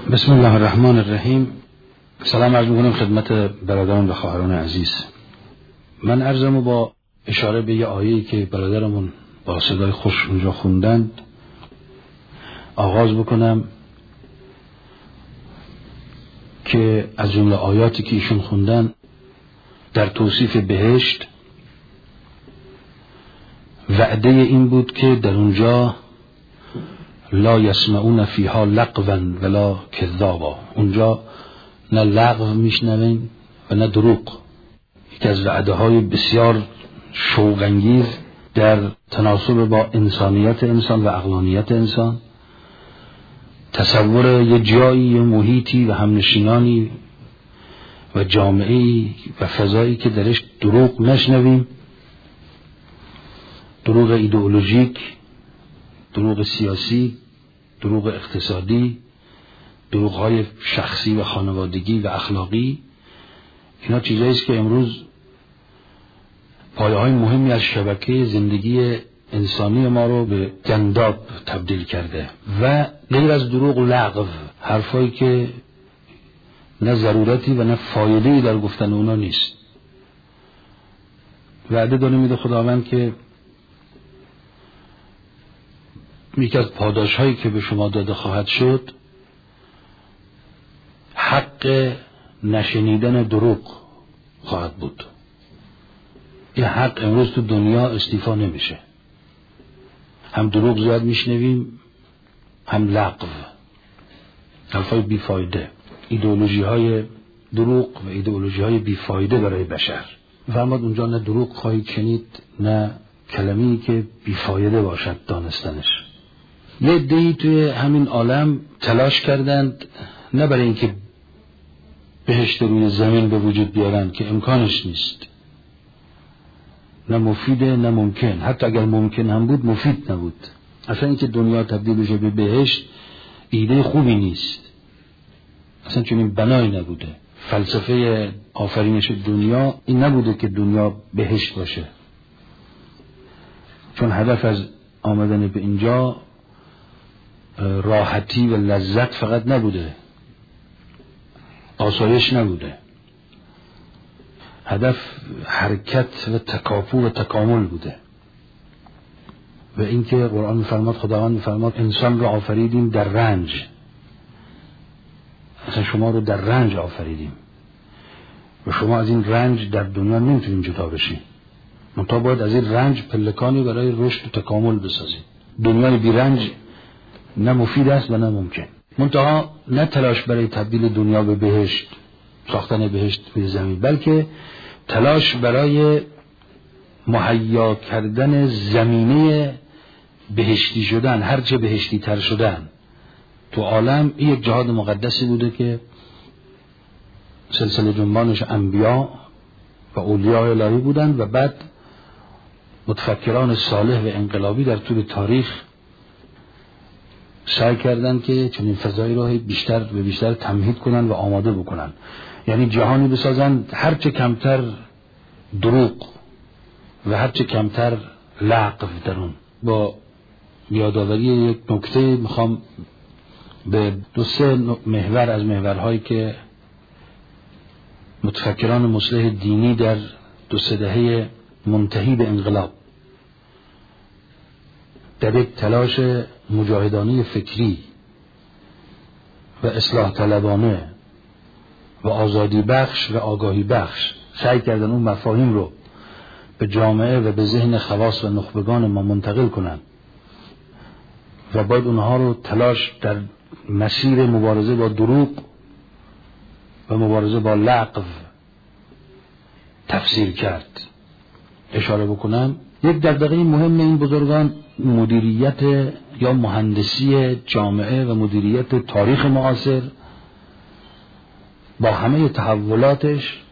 بسم الله الرحمن الرحیم. سلام عرض می‌کنم خدمت برادران و خواهران عزیز. من عرضمو با اشاره به یه آیه‌ای که برادرمون با صدای خوش اونجا خوندند آغاز بکنم که از جمله آیاتی که ایشون خوندن در توصیف بهشت وعده این بود که در اونجا لا یسمعون فیها لغوا ولا کذابا، اونجا نه لغو میشنوین و نه دروغ. یکی از وعده های بسیار شوق‌انگیز در تناسب با انسانیت انسان و عقلانیت انسان، تصور یه جایی، یه محیطی و همنشینانی و جامعه‌ای و فضایی که درش دروغ نشنویم، دروغ ایدئولوژیک، دروغ سیاسی، دروغ اقتصادی، دروغ‌های شخصی و خانوادگی و اخلاقی. اینا چیزایی است که امروز پایه‌های مهمی از شبکه زندگی انسانی ما رو به گنداب تبدیل کرده و غیر از دروغ و لغو، حرفایی که نه ضرورتی و نه فایده‌ای در گفتن اونا نیست. وعده داره میده خداوند که یکی از پاداش‌هایی که به شما داده خواهد شد حق نشنیدن دروغ خواهد بود. این حق امروز تو دنیا استیفا نمیشه. هم دروغ زیاد میشنویم، هم لغو، حرفای بیفایده، ایدئولوژی‌های دروغ و ایدئولوژی‌های بیفایده برای بشر. فرمود اونجا نه دروغ خواهید شنید نه کلمه‌ای که بیفایده باشد دانستنش. یه عده‌ای توی همین عالم تلاش کردند نه برای اینکه بهشت روی زمین به وجود بیارن که امکانش نیست، نه مفیده نه ممکن، حتی اگر ممکن هم بود مفید نبود. اصلا اینکه دنیا تبدیل بشه به بهشت ایده خوبی نیست، اصلا چون این بنایی نبوده. فلسفه آفرینش دنیا این نبوده که دنیا بهشت باشه، چون هدف از آمدن به اینجا راحتی و لذت فقط نبوده، آسایش نبوده. هدف حرکت و تکاپو و تکامل بوده. و اینکه قرآن می‌فرماد، خداوند می‌فرماد انسان را آفریدیم در رنج. اصلا شما رو در رنج آفریدیم و شما از این رنج در دنیا نمیتونین جدا بشین. منتها باید از این رنج پلکانی برای رشد و تکامل بسازید. دنیای بی رنج نه مفید است و نه ممکن. منتها نه تلاش برای تبدیل دنیا به بهشت، ساختن بهشت روی زمین، بلکه تلاش برای مهیا کردن زمینه بهشتی شدن، هرچه بهشتی تر شدن تو عالم. این یک جهاد مقدسی بوده که سلسله جنبانش انبیا و اولیاء الهی بودن و بعد متفکران صالح و انقلابی در طول تاریخ سعی کردن که چنین فضایی رو بیشتر و بیشتر تمهید کنن و آماده بکنن، یعنی جهانی بسازن هرچه کمتر دروغ و هرچه کمتر لغو در اون. با یادآوری یک نکته میخوام به 2-3 محور از محورهایی که متفکران مصلح دینی در 2-3 دهه منتهی به انقلاب در یک تلاش مجاهدانه فکری و اصلاح طلبانه و آزادی بخش و آگاهی بخش سعی کردن اون مفاهیم رو به جامعه و به ذهن خواص و نخبگان ما منتقل کنن و باید اونها رو تلاش در مسیر مبارزه با دروغ و مبارزه با لغو تفسیر کرد. اشاره بکنم یک دغدغه مهم این بزرگان مدیریت یا مهندسی جامعه و مدیریت تاریخ معاصر با همه تحولاتش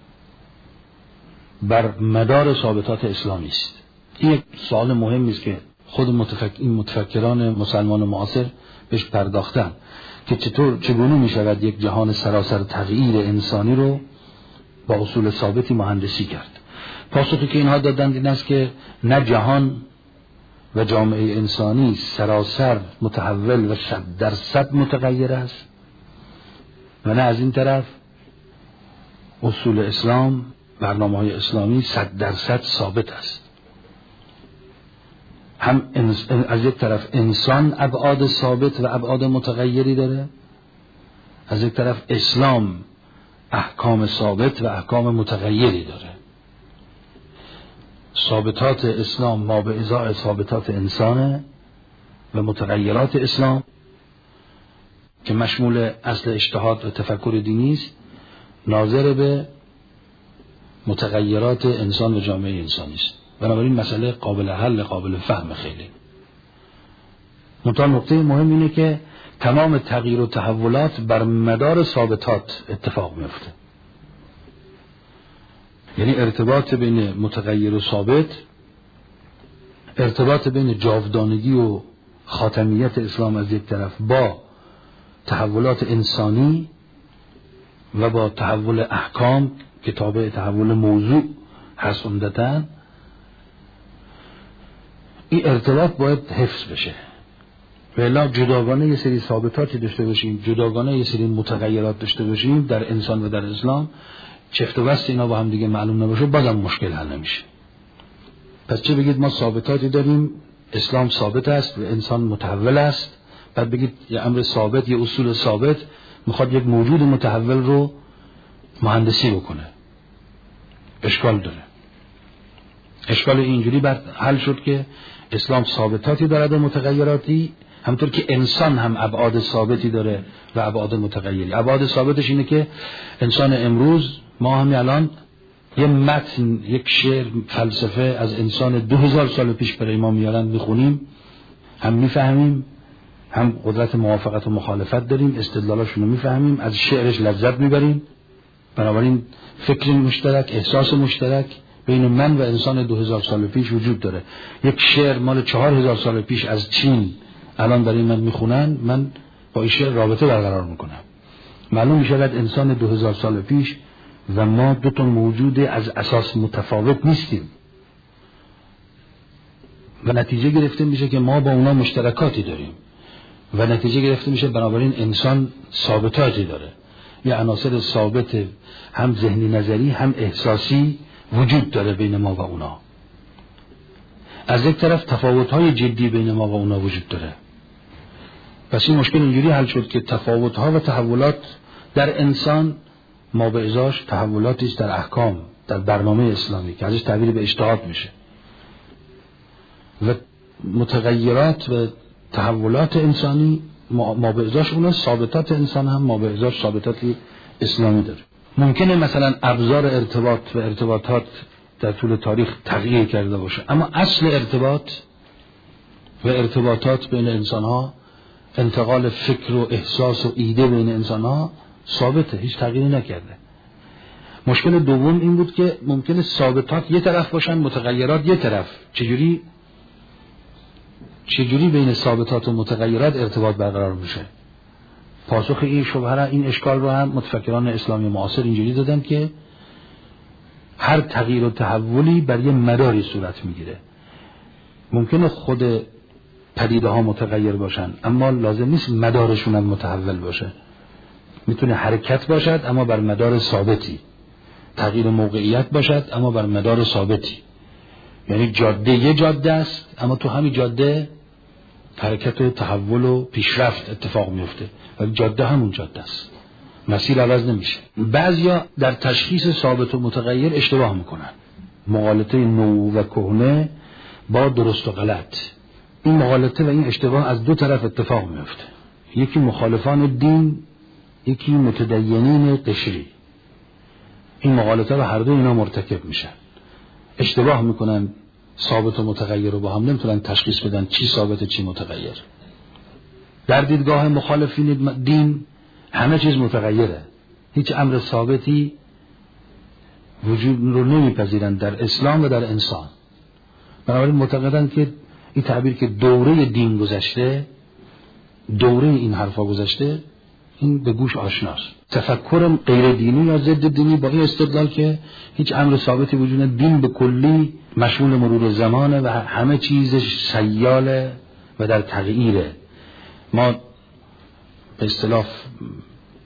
بر مدار ثابتات اسلامی است. این یک سوال مهمی است که خود متفکران مسلمان معاصر بهش پرداختن که چگونه می شود یک جهان سراسر تغییر انسانی رو با اصول ثابتی مهندسی کرد. پاسخی که اینها دادند این است که نه جهان و جامعه انسانی سراسر متحول و 100% متغیر است و نه از این طرف اصول اسلام، برنامه‌های اسلامی 100% ثابت است. هم از یک طرف انسان ابعاد ثابت و ابعاد متغیری داره، از یک طرف اسلام احکام ثابت و احکام متغیری داره. ثابتات اسلام ما به ازای ثابتات انسانه و متغیرات اسلام که مشمول اصل اجتهاد و تفکر دینی است ناظر به متغیرات انسان و جامعه انسانی است. بنابراین مسئله قابل حل، قابل فهم خیلی. منتها نکته مهم اینه که تمام تغییر و تحولات بر مدار ثابتات اتفاق میفته. یعنی ارتباط بین متغیر و ثابت، ارتباط بین جاودانگی و خاتمیت اسلام از یک طرف با تحولات انسانی و با تحول احکام که تابع تحول موضوع هست عمدتاً، این ارتباط باید حفظ بشه. ولی جداگانه یه سری ثابتاتی داشته باشیم، جداگانه یه سری متغیرات داشته باشیم در انسان و در اسلام، چفت و بست اینا با هم دیگه معلوم نباشه، بازم مشکل حل نمیشه. پس چه بگید ما ثابتاتی داریم، اسلام ثابت است و انسان متحول است، بعد بگید یه امر ثابت، یه اصول ثابت میخواد یک موجود متحول رو مهندسی بکنه، اشکال داره. اشکال اینجوری حل شد که اسلام ثابتاتی دارد و متغیراتی، همونطور که انسان هم ابعاد ثابتی داره و ابعاد متغیری. ابعاد ثابتش اینه که انسان امروز، ما هم الان یه متن، یک شعر، فلسفه از انسان 2000 سال پیش برای ما میارن میخونیم، هم میفهمیم، هم قدرت موافقت و مخالفت داریم، استدلالاشون رو میفهمیم، از شعرش لذت میبریم. بنابراین فکر مشترک، احساس مشترک بین من و انسان 2000 سال پیش وجود داره. یک شعر مال 4000 سال پیش از چین الان برای من میخونن، من با این شعر رابطه برقرار میکنم. معلوم میشود انسان 2000 سال پیش و ما دو تا موجود از اساس متفاوت نیستیم و نتیجه گرفته میشه که ما با اونا مشترکاتی داریم و نتیجه گرفته میشه بنابراین انسان ثابتاتی داره. یه عناصر ثابت هم ذهنی نظری هم احساسی وجود داره بین ما و اونا. از یک طرف تفاوت‌های جدی بین ما و اونا وجود داره. پس این مشکل اینجوری حل شد که تفاوت‌ها و تحولات در انسان ما به ازاش تحولاتی است در احکام، در برنامه اسلامی که ازش تعبیر به اجتهاد میشه، و متغیرات و تحولات انسانی ما به ازاش اونا ثابتات انسان هم ما به ازاش ثابتاتی اسلامی داره. ممکنه مثلا ابزار ارتباط و ارتباطات در طول تاریخ تغییر کرده باشه، اما اصل ارتباط و ارتباطات بین انسان ها، انتقال فکر و احساس و ایده بین انسان ها ثابته، هیچ تغییری نکرده. مشکل دوم این بود که ممکنه ثابتات یه طرف باشن، متغیرات یه طرف. چجوری بین ثابتات و متغیرات ارتباط برقرار میشه؟ پاسخ این شبهه، این اشکال رو هم متفکران اسلامی معاصر اینجوری دادن که هر تغییر و تحولی بر یه مداری صورت میگیره. ممکنه خود پدیده ها متغیر باشن اما لازم نیست مدارشون هم متحول باشه. میتونه حرکت باشد اما بر مدار ثابتی، تغییر موقعیت باشد اما بر مدار ثابتی. یعنی جاده یه جاده است اما تو همین جاده حرکت و تحول و پیشرفت اتفاق میفته و جاده همون جاده است، مسیر عوض نمیشه. بعضیا در تشخیص ثابت و متغیر اشتباه میکنن، مغالطه نو و کهنه با درست و غلط. این مغالطه و این اشتباه از دو طرف اتفاق میفته، یکی مخالفان دین، یکی متدینین قشری. این مغالطه رو هر دو اینا مرتکب میشن، اشتباه میکنن، ثابت و متغیر رو با هم نمیتونن تشخیص بدن چی ثابت چی متغیر. در دیدگاه مخالفین دین همه چیز متغیره، هیچ امر ثابتی وجود رو نمیپذیرن در اسلام و در انسان. بنابراین معتقدن که این تعبیر که دوره دین گذشته، دوره این حرفا گذشته، این به گوش آشناست. تفکر غیر دینی یا ضد دینی با این استدلال که هیچ امر ثابتی وجود نداره، دین به کلی مشمول مرور زمانه و همه چیزش سیاله و در تغییره. ما به اصطلاح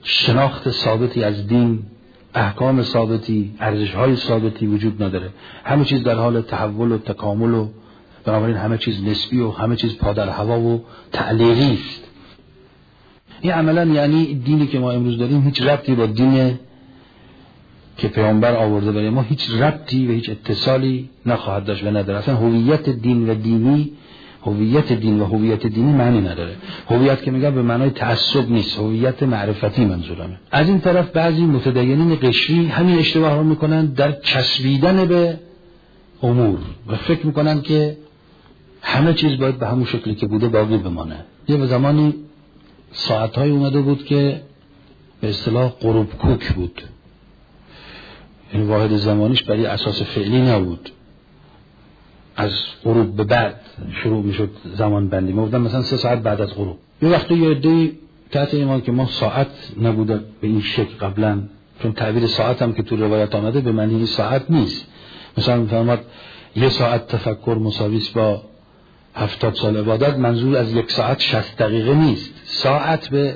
شناخت ثابتی از دین، احکام ثابتی، ارزش‌های ثابتی وجود نداره. همه چیز در حال تحول و تکامل و بنابراین همه چیز نسبی و همه چیز پا در هوا و تعلیقی است. این عملا یعنی دینی که ما امروز داریم هیچ ربطی با دین که پیامبر آورده برای ما هیچ ربطی و هیچ اتصالی نخواهد داشت و نداره. اصلا هویت دین و دینی، هویت دین و هویت دینی معنی نداره. هویت که میگم به معنای تعصب نیست، هویت معرفتی منظورمه. از این طرف بعضی متدینین قشری همین اشتباه رو میکنن در چسبیدن به امور و فکر میکنن که همه چیز باید به همون شکلی که بوده باقی بمانه. یه زمانی ساعت‌های اومده بود که به اصطلاح غروب کوک بود، این واحد زمانیش برای اساس فعلی نبود، از غروب به بعد شروع میشد زمان بندی. ما بودن مثلا 3 ساعت بعد از غروب. یه وقتی یه عده‌ای تحت ایمان که ما ساعت نبوده به این شکل قبلا، چون تعبیر ساعت هم که تو روایت آمده به معنی ساعت نیست. مثلا میفرماد 1 ساعت تفکر مساوی است با 70 سال عبادت، منظور از 1 ساعت 60 دقیقه نیست. ساعت به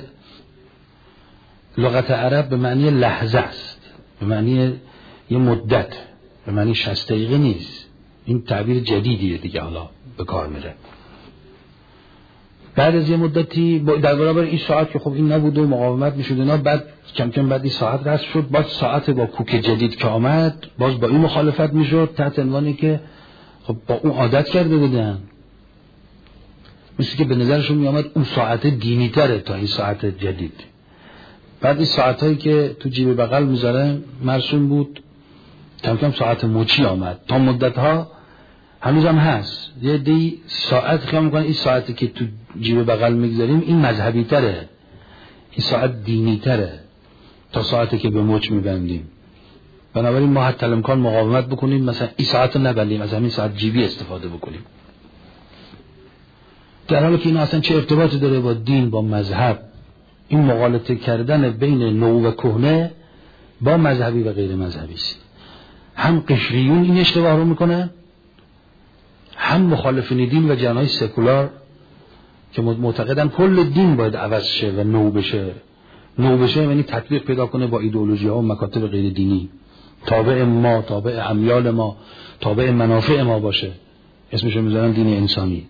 لغت عرب به معنی لحظه است، به معنی یه مدت، به معنی 60 دقیقه نیست. این تعبیر جدیدیه دیگه، حالا به کار میره. بعد از یه مدتی در برابر این ساعت که خب این نبود و مقاومت میشد اینا، بعد کم کم بعد این ساعت رسم شد، باز ساعت با کوک جدید که آمد باز با این مخالفت میشد تحت عنوانی که خب با اون عادت کرده بودن، مثل که به نظرشون میامد اون ساعت دینی تره تا این ساعت جدید. بعد این ساعتایی که تو جیب بغل میذارن مرسوم بود، کم کم ساعت مچی آمد. تا مدت ها هنوز هم هست یه دی ساعت خیال میکنن این ساعتی که تو جیب بغل میگذاریم این مذهبی تره، این ساعت دینی تره تا ساعتی که به مچ میبندیم. بنابراین ما حتی الامکان مقاومت بکنیم، مثلا این ساعت رو نبندیم، از همین ساعت جیبی استفاده بکنیم، در حالی که این اصلا چه ارتباطی داره با دین، با مذهب. این مغالطه کردن بین نو و کهنه با مذهبی و غیر مذهبی است. هم قشریون این اشتباه رو میکنن، هم مخالفین دین و جناح سکولار که معتقدن کل دین باید عوض شه و نو بشه. نو بشه یعنی تطبیق پیدا کنه با ایدئولوژی ها و مکاتب غیر دینی، تابع ما، تابع امیال ما، تابع منافع ما باشه. اسمش رو میذارن دین انسانی.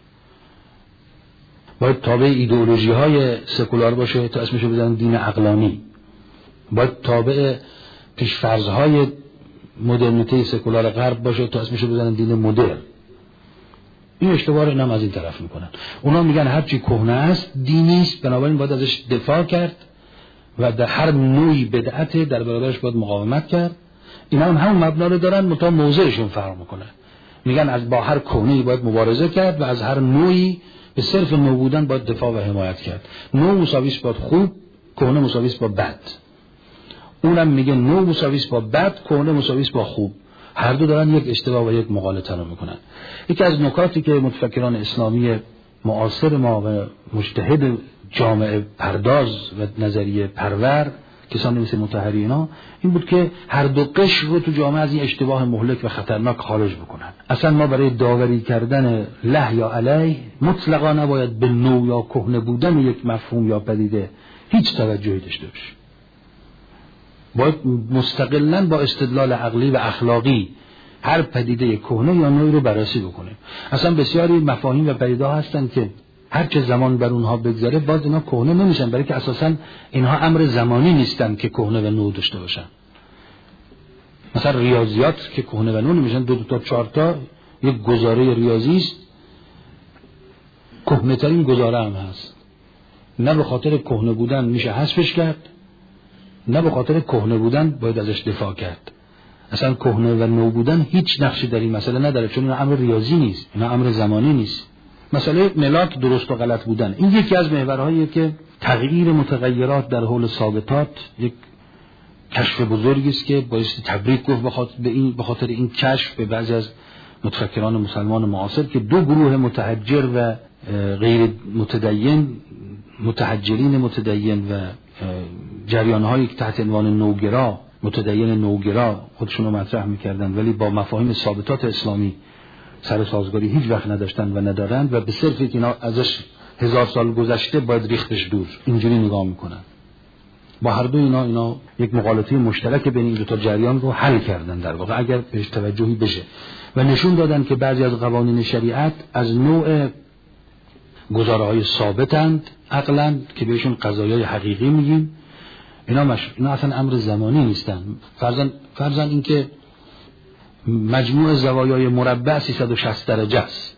باید تابع ایدئولوژی های سکولار باشه تا اسمش رو بذارن دین عقلانی. باید تابع پیشفرض های مدرنیته سکولار غرب باشه تا اسمش رو بذارن دین مدرن. این اشتباه رو هم از این طرف میکنن. اونا میگن هرچی کهنه است دینی است، بنابراین باید ازش دفاع کرد و در هر نوعی بدعت در برابرش باید مقاومت کرد. اینا هم همون مبنا رو دارن، متا موضعشون فرق میکنه. میگن از با هر کهنه‌ای باید مبارزه کرد و از هر نوعی به صرف نو بودن باید دفاع و حمایت کرد. نو مساوی است با خوب، کهنه مساوی است با بد. اونم میگه نو مساوی است با بد، کهنه مساوی است با خوب. هر دو دارن یک اشتباه و یک مغالطه رو میکنن. یکی از نکاتی که متفکران اسلامی معاصر ما و مجتهد جامعه پرداز و نظریه پرور کسانی مثل مطهری اینا این بود که هر دو قشر رو تو جامعه از این اشتباه مهلک و خطرناک خارج بکنن. اصلا ما برای داوری کردن له یا علیه مطلقا نباید به نو یا کهنه بودن یک مفهوم یا پدیده هیچ توجهی داشته باشیم. باید مستقلاً با استدلال عقلی و اخلاقی هر پدیده کهنه یا نوعی رو بررسی بکنیم. اصلا بسیاری مفاهیم و پدیده ها هستن که هر چه زمان بر اونها بگذره باز اینا کهنه نمیشن، برای که اساساً اینها امر زمانی نیستن که کهنه و نو داشته باشن. مثلا ریاضیات که کهنه و نو نمیشن، 2 تا 4 تا یک گزاره ریاضی است، کهنه ترین گزاره هم هست. نه به خاطر کهنه بودن میشه حذفش کرد، نه به خاطر کهنه بودن باید ازش دفاع کرد. اصلا کهنه و نو بودن هیچ نقشی در این مسئله نداره، چون اینا امر ریاضی نیست، اینا امر زمانی نیست. مسئله ملاک درست و غلط بودن این یکی از محورهاییه که تغییر متغیرات در حول ثابتات یک کشف بزرگی است که باعث تبریک گفت به خاطر این کشف به بعضی از متفکران مسلمان معاصر که 2 گروه متحجر و غیر متدین، متحجرین متدین و جریان‌هایی که تحت عنوان نوگرا، متدین نوگرا خودشون رو مطرح می‌کردن ولی با مفاهیم ثابتات اسلامی سر سازگاری هیچ وقت نداشتن و ندارن و به صرفی که اینا ازش 1000 سال گذشته باید ریختش دور، اینجوری نگاه میکنن. با هر دو اینا یک مغالطه مشترک بین این دو تا جریان رو حل کردن در واقع اگر بهش توجهی بشه و نشون دادن که بعضی از قوانین شریعت از نوع گزاره‌های ثابتند عقلاً که بهشون قضایای حقیقی میگیم. اینا اصلا امر زمانی نیستن. فرضاً این که مجموع زوایای مربع 360 درجه است،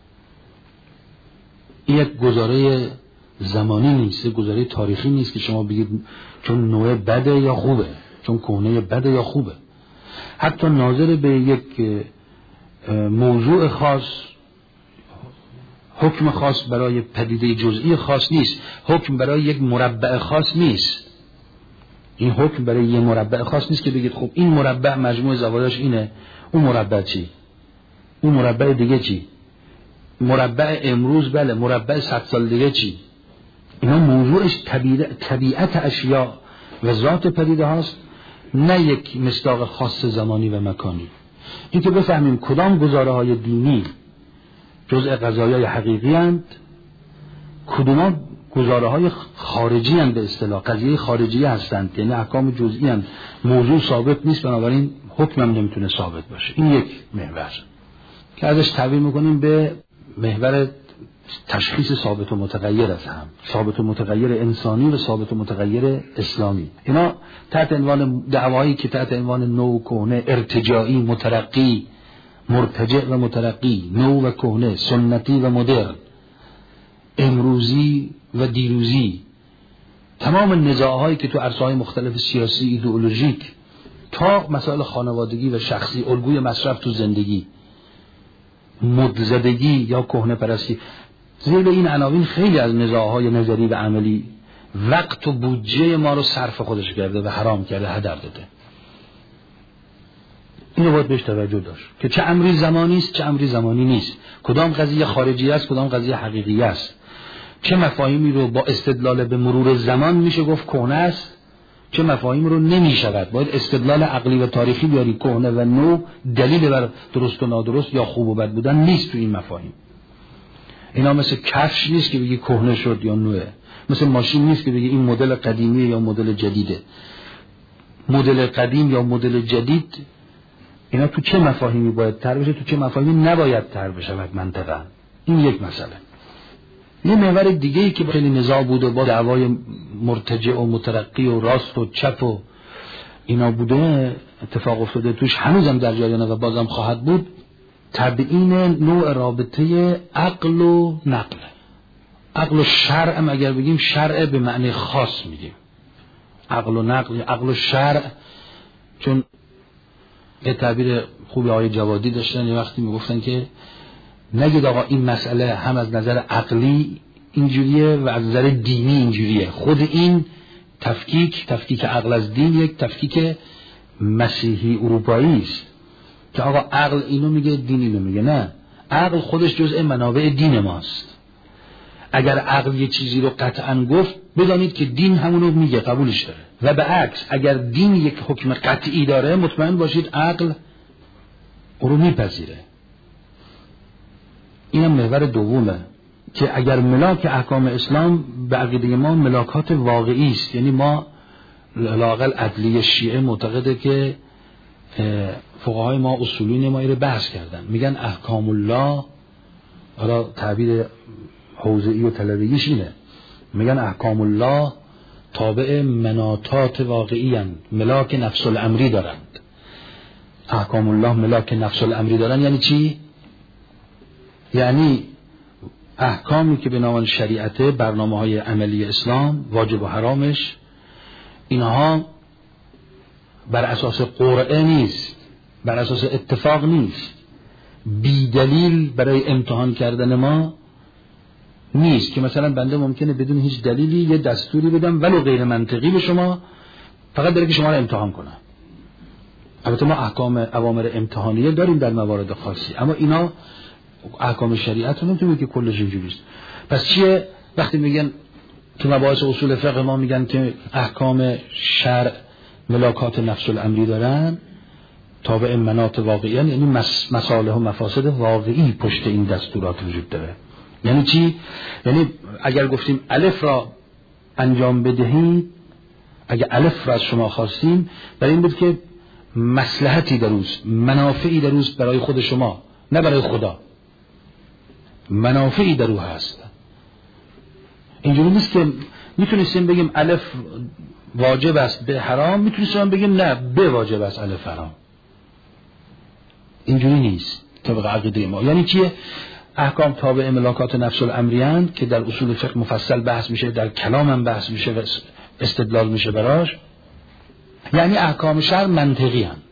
این یک گزاره زمانی نیست، یک گزاره تاریخی نیست که شما بگید چون نوع بده یا خوبه، چون کهنه بده یا خوبه. حتی ناظر به یک موضوع خاص، حکم خاص برای پدیده جزئی خاص نیست، حکم برای یک مربع خاص نیست. این حکم برای یک مربع خاص نیست که بگید خب این مربع مجموع زوایاش اینه، اون مربع چی؟ اون مربع دیگه چی؟ مربع امروز بله، مربع 100 سال دیگه چی؟ اینا موضوعش طبیعت اشیاء و ذات پدیده هاست، نه یک مصداق خاص زمانی و مکانی. این که بفهمیم کدام گزاره های دینی جزء قضایای حقیقی اند، کدوم گزاره های خارجی اند، به اصطلاح قضیه خارجی هستند، یعنی احکام جزئی اند، موضوع ثابت نیست، بنابراین حکم هم نمیتونه ثابت باشه. این یک محور که ازش تعبیر میکنیم به محور تشخیص ثابت و متغیر از هم، ثابت و متغیر انسانی و ثابت و متغیر اسلامی. اینا تحت عنوان دعوایی که تحت عنوان نو و کهنه، ارتجاعی، مترقی، مرتجع و مترقی، نو و کهنه، سنتی و مدرن، امروزی و دیروزی، تمام نزاع‌هایی که تو عرصه‌های مختلف سیاسی، ایدئولوژیک تا مسائل خانوادگی و شخصی، الگوی مصرف تو زندگی، مدزدگی یا کهنه پرستی، زیر این عناوین خیلی از نزاع‌های نظری و عملی وقت و بودجه ما رو صرف خودش کرده و حرام کرده، هدر داده. اینو باید بهش توجه داشت که چه امری زمانی است، چه امری زمانی نیست، کدام قضیه خارجی است، کدام قضیه حقیقی است، چه مفاهیمی رو با استدلال به مرور زمان میشه گفت کهنه است، چه مفاهیم رو نمیشود. باید استدلال عقلی و تاریخی بیاری. کهنه و نو دلیل بر درست و نادرست یا خوب و بد بودن نیست تو این مفاهیم. اینا مثل کفش نیست که بگی کهنه شد یا نوه، مثل ماشین نیست که بگی این مدل قدیمیه یا مدل جدیده. مدل قدیم یا مدل جدید اینا تو چه مفاهیمی باید تر بشه، تو چه مفاهیمی نباید تر بشه منطقا. این یک مسئله. یه محور دیگه‌ای که خیلی نزاع بوده با دعوای مرتجع و مترقی و راست و چپ و اینا بوده، اتفاق افتاده توش، هنوزم در جریانه و بازم خواهد بود، تبیین نوع رابطه عقل و نقل. عقل و شرع هم اگر بگیم شرع به معنی خاص میگیم، عقل و نقل، عقل و شرع. چون یه تعبیر خوبی آقای جوادی داشتن، یه وقتی میگفتن که نگید آقا این مسئله هم از نظر عقلی اینجوریه و از نظر دینی اینجوریه. خود این تفکیک عقل از دین یک تفکیک مسیحی اروپایی است که آقا عقل اینو میگه، دین اینو میگه. نه، عقل خودش جزء منابع دین ماست. اگر عقل یه چیزی رو قطعا گفت، بدانید که دین همونو میگه، قبولش داره. و به عکس، اگر دین یک حکم قطعی داره، مطمئن باشید عقل او رو میپذیره. این هم محور دومه که اگر ملاک احکام اسلام به عقیده ما ملاکات واقعی است، یعنی ما لااقل عدلی شیعه معتقده که فقهای ما اصولین ما رو بحث کردن، میگن احکام الله، حالا تعبیر حوزه‌ای و طلبیش اینه، میگن احکام الله تابع مناطات واقعی هستند، ملاک نفس الامری دارند. احکام الله ملاک نفس الامری دارن یعنی چی؟ یعنی احکامی که به نام شریعت، برنامه‌های عملی اسلام، واجب و حرامش، اینها بر اساس قرعه نیست، بر اساس اتفاق نیست، بی دلیل برای امتحان کردن ما نیست که مثلا بنده ممکنه بدون هیچ دلیلی یه دستوری بدم ولو غیر منطقی به شما، فقط برای که شما رو امتحان کنم. البته ما احکام اوامر امتحانیه داریم در موارد خاصی، اما اینا احکام شریعت رو نمیتونیم که کلش اینجوریست. پس چیه وقتی میگن تو مباحث اصول فقه ما میگن که احکام شرع ملاکات نفس الامری دارن، تابع مناط واقعی، یعنی مصالح و مفاسد واقعی پشت این دستورات وجود داره. یعنی چی؟ یعنی اگر گفتیم الف را انجام بدهید، اگه الف را از شما خواستیم برای این بود که مصلحتی دروست، منافعی دروست برای خود شما، نه برای خدا. منافعی درو هست. اینجوری نیست که میتونستیم بگیم الف واجب است به حرام، میتونستیم بگیم نه به واجب است الف حرام. اینجوری نیست طبق عقیده ما. یعنی چیه؟ احکام تابع ملاکات نفس الامریان که در اصول فقه مفصل بحث میشه، در کلام هم بحث میشه و استدلال میشه براش. یعنی احکام شرع منطقی هستند.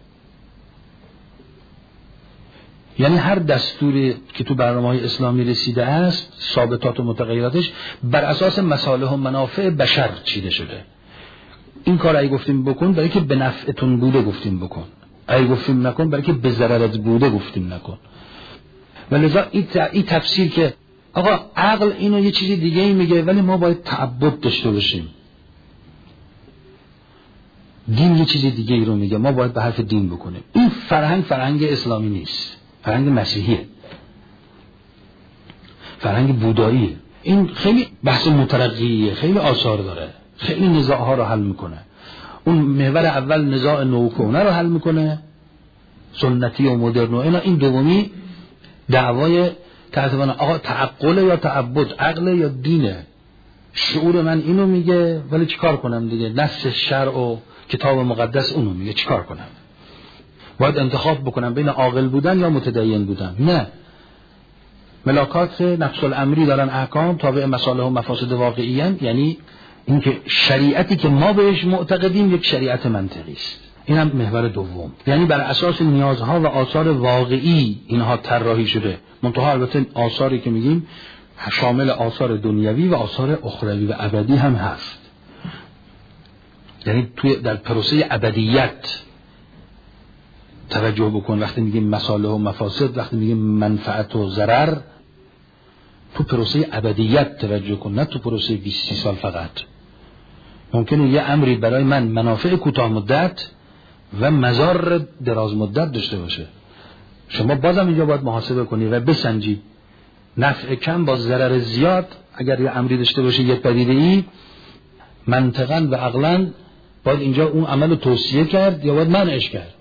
یعنی هر دستوری که تو برنامه‌های اسلامی رسیده است، ثابتات و متغیراتش بر اساس مصالح و منافع بشر چیده شده. این کار اگه گفتیم بکن برای که به نفعتون بوده گفتیم بکن، اگه گفتیم نکن برای که به ضررت بوده گفتیم نکن. ولذا این تفسیر که آقا عقل اینو یه چیزی دیگه ای میگه ولی ما باید تعبد داشته باشیم، دین یه چیزی دیگه ای رو میگه ما باید به حرف دین بکنیم. این فرهنگ اسلامی نیست، فرهنگ مسیحیه، فرهنگ بوداییه. این خیلی بحث مترقیه، خیلی آثار داره، خیلی نزاعها رو حل میکنه. اون محور اول نزاع نوکونه رو حل میکنه، سنتی و مدرن و اینا. این دومی دعوای تحتوان آقا تعقل یا تعبد، عقل یا دینه. شعور من اینو میگه ولی چیکار کنم دیگه؟ نص شرع و کتاب مقدس اونو میگه، چیکار کنم؟ باید انتخاب بکنم بین عاقل بودن یا متدین بودن؟ نه، ملاکات نفس الامری دارن احکام تابع مصالح و مفاسد واقعیان. یعنی اینکه شریعتی که ما بهش معتقدیم یک شریعت منطقی است. این هم محور دوم. یعنی بر اساس نیازها و آثار واقعی اینها طراحی شده. منتها البته آثاری که میگیم شامل آثار دنیوی و آثار اخروی و ابدی هم هست. یعنی توی در پروسه ابدیت توجه بکن. وقتی میگیم مصالح و مفاسد، وقتی میگیم منفعت و ضرر، تو پروسه ابدیت توجه کن، نه تو پروسه 20-30 سال فقط. ممکنه یه امری برای من منافع کوتاه مدت و مضار دراز مدت داشته باشه. شما بازم اینجا باید محاسبه کنی و بسنجی نفع کم با ضرر زیاد اگر یه امری داشته باشه، یک پدیده ای، منطقاً و عقلاً باید اینجا اون عمل رو توصیه کرد یا باید منعش کرد؟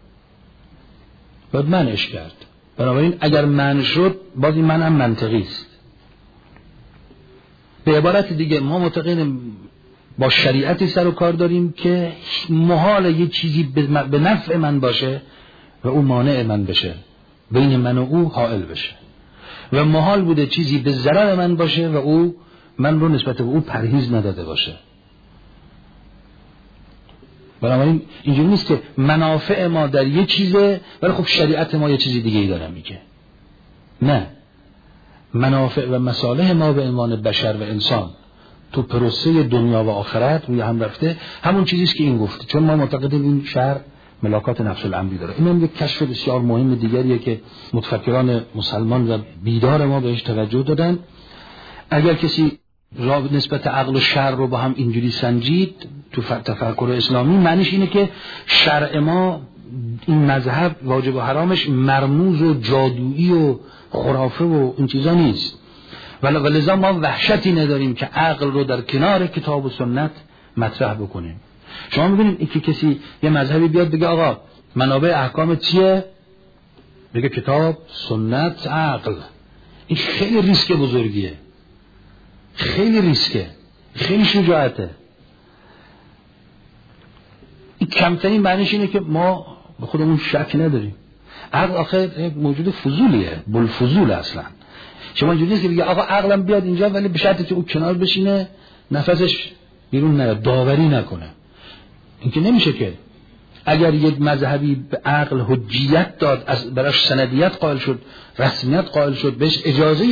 باید منعش کرد. بنابراین اگر منع شد باز این منع هم منطقی است. به عبارت دیگه ما معتقدیم با شریعتی سر و کار داریم که محال یه چیزی به نفع من باشه و او مانع من بشه، بین من و او حائل بشه، و محال بوده چیزی به ضرر من باشه و او من رو نسبت به او پرهیز نداده باشه. بنابراین اینجوری نیست که منافع ما در یه چیزه ولی خب شریعت ما یه چیزی دیگه ای داره میگه. نه، منافع و مصالح ما به عنوان بشر و انسان تو پروسه دنیا و آخرت روی هم رفته، همون چیزیست که این گفته. چون ما معتقدیم این شرع ملاکات نفس الامری داره. این هم یک کشف بسیار مهم دیگریه که متفکران مسلمان و بیدار ما بهش توجه دادن. اگر کسی نسبت عقل و شرع رو با هم اینجوری سنجید تو تفکر اسلامی، معنیش اینه که شرع ما، این مذهب، واجب و حرامش مرموز و جادویی و خرافه و این چیزا نیست. ولذا ما وحشتی نداریم که عقل رو در کنار کتاب و سنت مطرح بکنیم. شما می‌بینید این که کسی یه مذهبی بیاد بگه آقا منابع احکام چیه؟ بگه کتاب، سنت، عقل. این خیلی ریسک بزرگیه، خیلی ریسکه، خیلی شجاعته. این کمترین معنیش اینه که ما به خودمون شک نداریم. عقل آخه موجود فضولیه، بلفضول اصلا. شما اینجوری نیست که بگه آقا عقلم بیاد اینجا ولی به شرطی که او کنار بشینه، نفسش بیرون نره، داوری نکنه. این که نمیشه که. اگر یک مذهبی به عقل حجیت داد، براش سندیت قائل شد، رسمیت قائل شد، بهش اجازه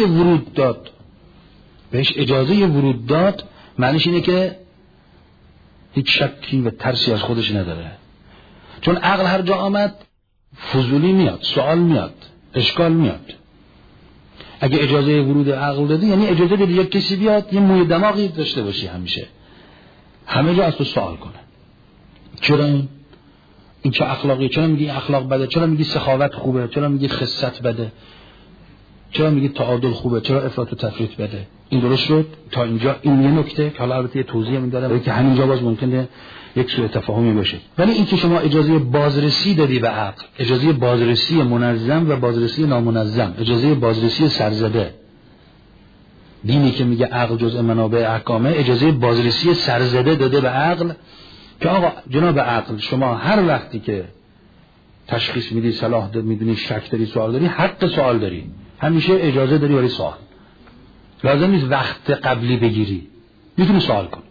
ورود داد، معنیش اینه که هیچ شکی و ترسی از خودش نداره. چون عقل هر جا آمد فضولی میاد، سوال میاد، اشکال میاد. اگه اجازه ورود عقل دادی یعنی اجازه دادی یک کسی بیاد یه موی دماغی داشته باشی، همیشه همه جا از تو سوال کنه. چرا این چه اخلاقیه؟ چرا میگی اخلاق بده؟ چرا میگی سخاوت خوبه؟ چرا میگی خست بده؟ چرا میگید تعادل خوبه؟ چرا افراط و تفریط بده؟ این درست شد تا اینجا. این یه نکته که حالا البته یه توضیح میدارم که همینجا باز ممکنه یک سوء تفاهمی باشه. ولی این که شما اجازه بازرسی دادی به عقل، اجازه بازرسی منظم و بازرسی نامنظم، اجازه بازرسی سرزده، دینی که میگه عقل جزء منابع احکامه، اجازه بازرسی سرزده داده به عقل که آقا جناب عقل شما هر وقتی که تشخیص میدی، صلاح میدونی، شک داری، سوال داری، حق سوال داری، همیشه اجازه داری برای سوال. لازم نیست وقت قبلی بگیری، میتونی سوال کن.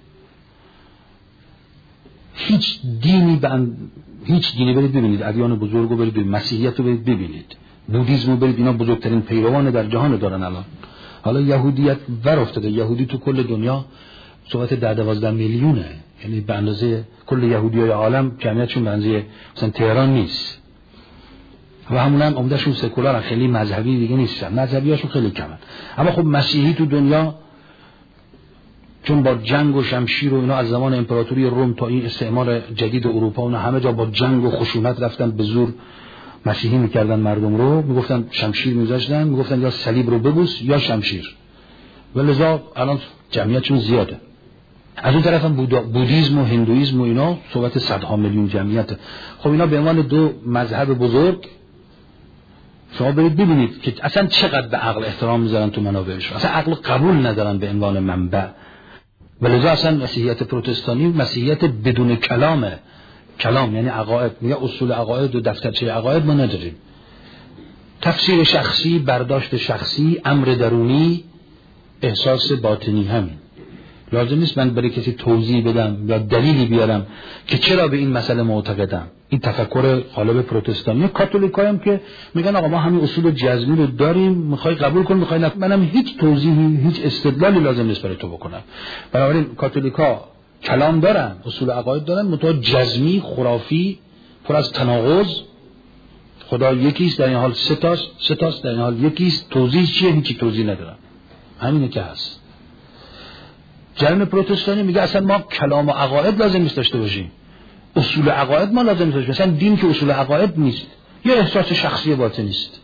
هیچ دینی برید ببینید، ادیان بزرگ رو برید ببینید، مسیحیت رو برید ببینید، بودیسم رو برید، اینا بزرگترین پیروان در جهان دارن الان. حالا یهودیت ور افتاده، یهودی تو کل دنیا صحبت 10-12 میلیونه، یعنی به اندازه کل یهودیای عالم جمعیتشون به اندازه مثلا تهران نیست. و همونم عمدهشون سکولارن، خیلی مذهبی دیگه نیستن، مذهبیاشون خیلی کمن. اما خب مسیحی تو دنیا چون با جنگ و شمشیر و اینا از زمان امپراتوری روم تا این استعمار جدید اروپا، اونا همه جا با جنگ و خشونت رفتن به زور مسیحی میکردن مردم رو، میگفتن شمشیر میذاشتن، میگفتن یا صلیب رو ببوس یا شمشیر. ولذا الان جمعیتشون زیاده. از اون طرف هم بودیسم و هندویسم و اینا صحبت صدها میلیون جمعیت. خب اینا به عنوان دو مذهب بزرگ شما برید ببینید که اصلا چقدر به عقل احترام میذارن تو منابعشون، اصلا عقل قبول ندارن به عنوان منبع. ولذا اصلا مسیحیت پروتستانی مسیحیت بدون کلامه. کلام یعنی عقاید، میگه اصول عقاید و دفترچه عقاید ما نداریم. تفسیر شخصی، برداشت شخصی، امر درونی، احساس باطنی، همین. لازم نیست من برای کسی توضیح بدم یا دلیلی بیارم که چرا به این مسئله معتقدم. این تفکر غالب پروتستانی. کاتولیکایی هم که میگن آقا ما همین اصول جزمی رو داریم، میخوای قبول کن، میخوای نه. منم هیچ توضیحی، هیچ استدلالی لازم نیست برای تو بکنم. بنابراین کاتولیکا کلام دارن، اصول عقاید دارن، منتها جزمی، خرافی، پر از تناقض. خدا یکیست، در این حال سه تاست، در این حال یکیست، توضیح چیه؟ هیچی توضیح ندارن. همینه که هست. جریان پروتستانی میگه اصلا ما کلام و عقاید لازم نیست داشته باشیم، اصول عقاید ما لازم نیست. مثلا دین که اصول عقاید نیست، یه احساس شخصی باطنی است.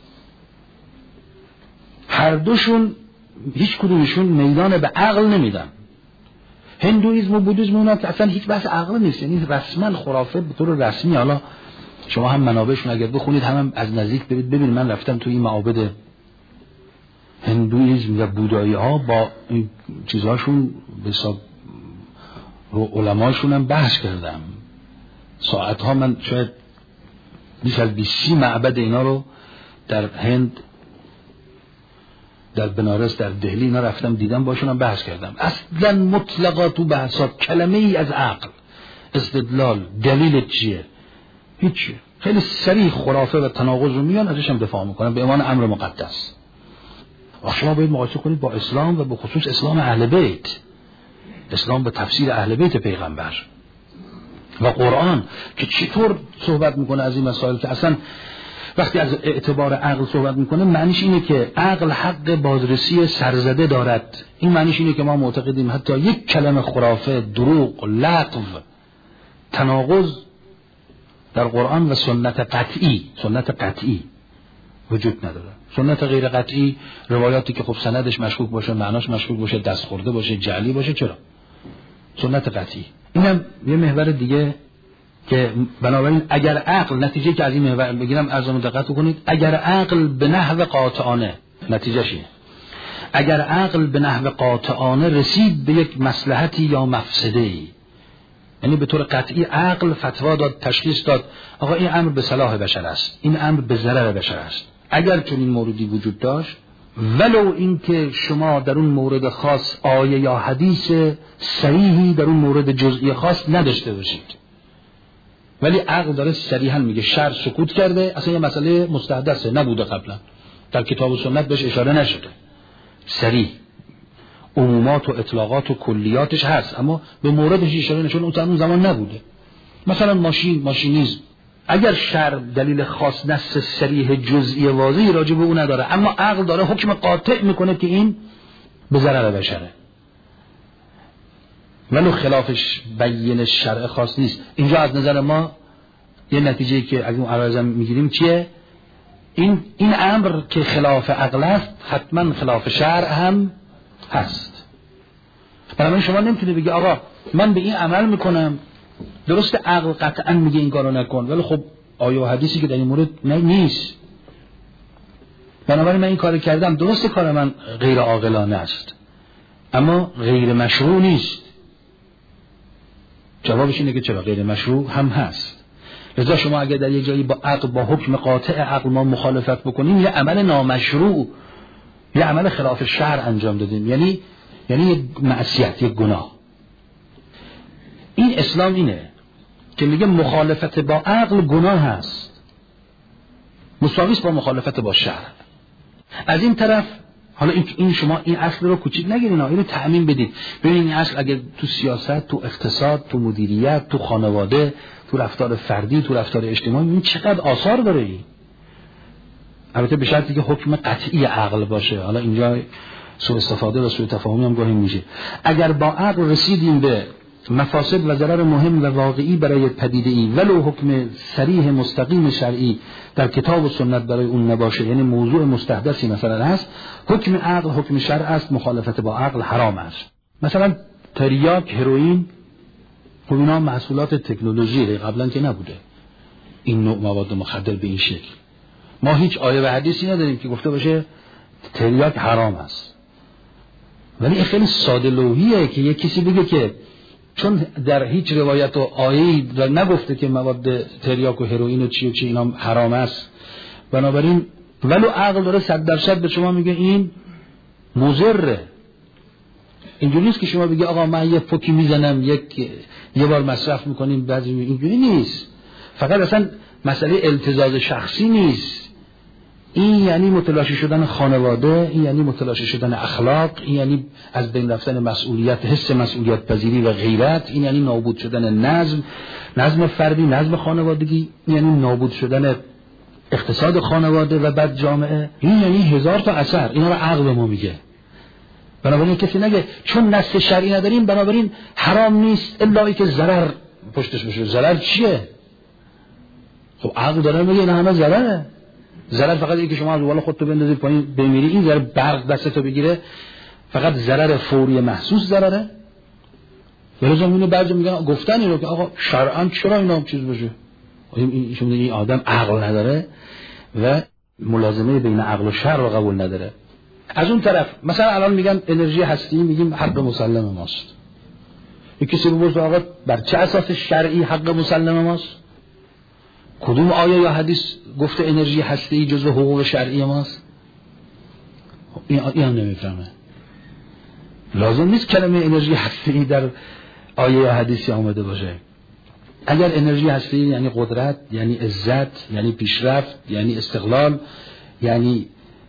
هر دوشون هیچ کدومشون میدان به عقل نمیدن. هندویسم و بودیسم اونا که اصلا هیچ بحث عقل نیست، یعنی رسما خرافه به طور رسمی. حالا شما هم منابعشون اگر بخونید، هم از نزدیک برید ببینید. من رفتم توی این معابد هندویسم و بودایی ها، با این چیزهاشون به حساب علماشون هم بحث کردم. ساعت ها من شاید بیش از 20 معبد اینا رو در هند، در بنارس، در دهلی اینا رفتم دیدم، باشون هم بحث کردم. اصلا مطلقا تو بحثات کلمه ای از عقل، استدلال، دلیل چیه؟ هیچ. خیلی سریع خرافه و تناقض رو میان ازش هم دفاع میکنن به عنوان امر مقدس. شما باید مقایسه کنید با اسلام و به خصوص اسلام اهل بیت، اسلام به تفسیر اهل بیت پیغمبر و قرآن که چطور صحبت میکنه از این مسائل، که اصلا وقتی از اعتبار عقل صحبت میکنه معنیش اینه که عقل حق بازرسی سرزده دارد. این معنیش اینه که ما معتقدیم حتی یک کلمه خرافه، دروغ، لغو، تناقض در قرآن و سنت قطعی وجود نداره. سنت غیر قطعی، روایاتی که خب سندش مشکوک باشه، معناش مشکوک باشه، دست خورده باشه، جعلی باشه. چرا؟ سنت قطعی. اینم یه محور دیگه که بنابراین اگر عقل، نتیجه که از این محور بگیرم ارزم دقت کنید، اگر عقل به نحو قاطعانه، نتیجهش اینه، اگر عقل به نحو قاطعانه رسید به یک مصلحتی یا مفسده‌ای، یعنی به طور قطعی عقل فتوا داد، تشخیص داد آقا این امر به صلاح بشر است، این امر به ضرر بشر است، اگر چنین موردی وجود داشت، ولو این که شما در اون مورد خاص آیه یا حدیث صحیحی در اون مورد جزئی خاص نداشته باشید، ولی عقل داره صریحا میگه شرع سکوت کرده، اصلا یه مسئله مستحدثه، نبوده قبلا، در کتاب و سنت بهش اشاره نشده، صریح عمومات و اطلاقات و کلیاتش هست اما به موردش اشاره نشده، اون زمان نبوده. مثلا ماشینیزم، اگر شرع دلیل خاص نص صریح جزئی واضحی راجع به اون نداره، اما عقل داره حکم قاطع میکنه که این به ضرر بشره، ولو خلافش بیان شرع خاص نیست. اینجا از نظر ما یه نتیجه‌ای که از اون عرایض میگیریم چیه؟ این امر که خلاف عقل است حتما خلاف شرع هم هست. بنابراین شما نمیتونی بگی آقا من به این عمل میکنم، درست عقل قطعا میگه این کارو نکن، ولی خب آیه و حدیثی که در این مورد نیست، بنابراین من این کارو کردم، درست کار من غیر عاقلانه است اما غیر مشروع نیست. جوابش اینه که چرا غیر مشروع هم هست. لذا شما اگر در یک جایی با عقل، با حکم قاطع عقل ما مخالفت بکنیم، یه عمل نامشروع، یه عمل خلاف شرع انجام دادیم، یعنی یک معصیت، یک گناه. این اسلام اینه که میگه مخالفت با عقل گناه هست، مساوی است با مخالفت با شرع. از این طرف حالا این شما این اصل رو کوچیک نگیرین، اینو تعمیم بدید. ببینید این اصل اگر تو سیاست، تو اقتصاد، تو مدیریت، تو خانواده، تو رفتار فردی، تو رفتار اجتماعی، این چقدر آثار داره. این البته به شرطی که حکم قطعی عقل باشه. حالا اینجا سوء استفاده و سوء تفاهمی هم گاهی میشه. اگر با عقل رسیدیم به مفاسد و ضرر مهم و واقعی برای پدیده ای ولو حکم صریح مستقیم شرعی در کتاب و سنت برای اون نباشه، یعنی موضوع مستحدثی مثلا هست، حکم عقل حکم شرع است، مخالفت با عقل حرام است. مثلا تریاک، هروئین، خب اینا محصولات تکنولوژی قبلا که نبوده این نوع مواد مخدر به این شکل. ما هیچ آیه و حدیثی نداریم که گفته باشه تریاک حرام است، ولی خیلی ساده لوحیه که یک کسی بگه که چون در هیچ روایت و آیه‌ای نگفته که مواد تریاک و هروئین و چی و چی اینا حرام است، بنابراین ولو عقل داره 100% به شما میگه این مضره. اینجوری نیست که شما بگی آقا من یه فوکی میزنم یه بار مصرف میکنیم بعضی، اینجوری نیست. فقط اصلا مسئله التزاز شخصی نیست، این یعنی متلاشی شدن خانواده، این یعنی متلاشی شدن اخلاق، این یعنی از بین رفتن مسئولیت، حس مسئولیت پذیری و غیرت، این یعنی نابود شدن نظم فردی، نظم خانوادگی، این یعنی نابود شدن اقتصاد خانواده و بعد جامعه، این یعنی هزار تا اثر. اینا رو عقل به ما میگه. بنابراین کسی نگه چون نص شرعی نداریم بنابراین حرام نیست الا ای که ضرر پشتش بشه. ضرر چیه؟ خب عقل داره میگه نه همه ضرره. ضرر فقط اینه که شما از بالا خودتو بندازی پایین بمیری، این ضرر برق دستتو بگیره، فقط ضرر فوری محسوس ضرره. ولذا اینو بعضی میگن گفتن اینو که آقا شرعاً چرا اینا چیز باشه، این آدم عقل نداره و ملازمه بین عقل و شرع رو قبول نداره. از اون طرف مثلا الان میگن انرژی هستی، میگیم حق مسلم ماست. یک کسی بپرسه آقا بر چه اساس شرعی حق مسلم ماست؟ کدوم آیه یا حدیث گفته انرژی هستی جزو حقوق شرعی ماست؟ این هم نمیفهمه. لازم نیست کلمه انرژی هستی در آیه یا حدیثی آمده باشه. اگر انرژی هستی یعنی قدرت، یعنی عزت، یعنی پیشرفت، یعنی استقلال، یعنی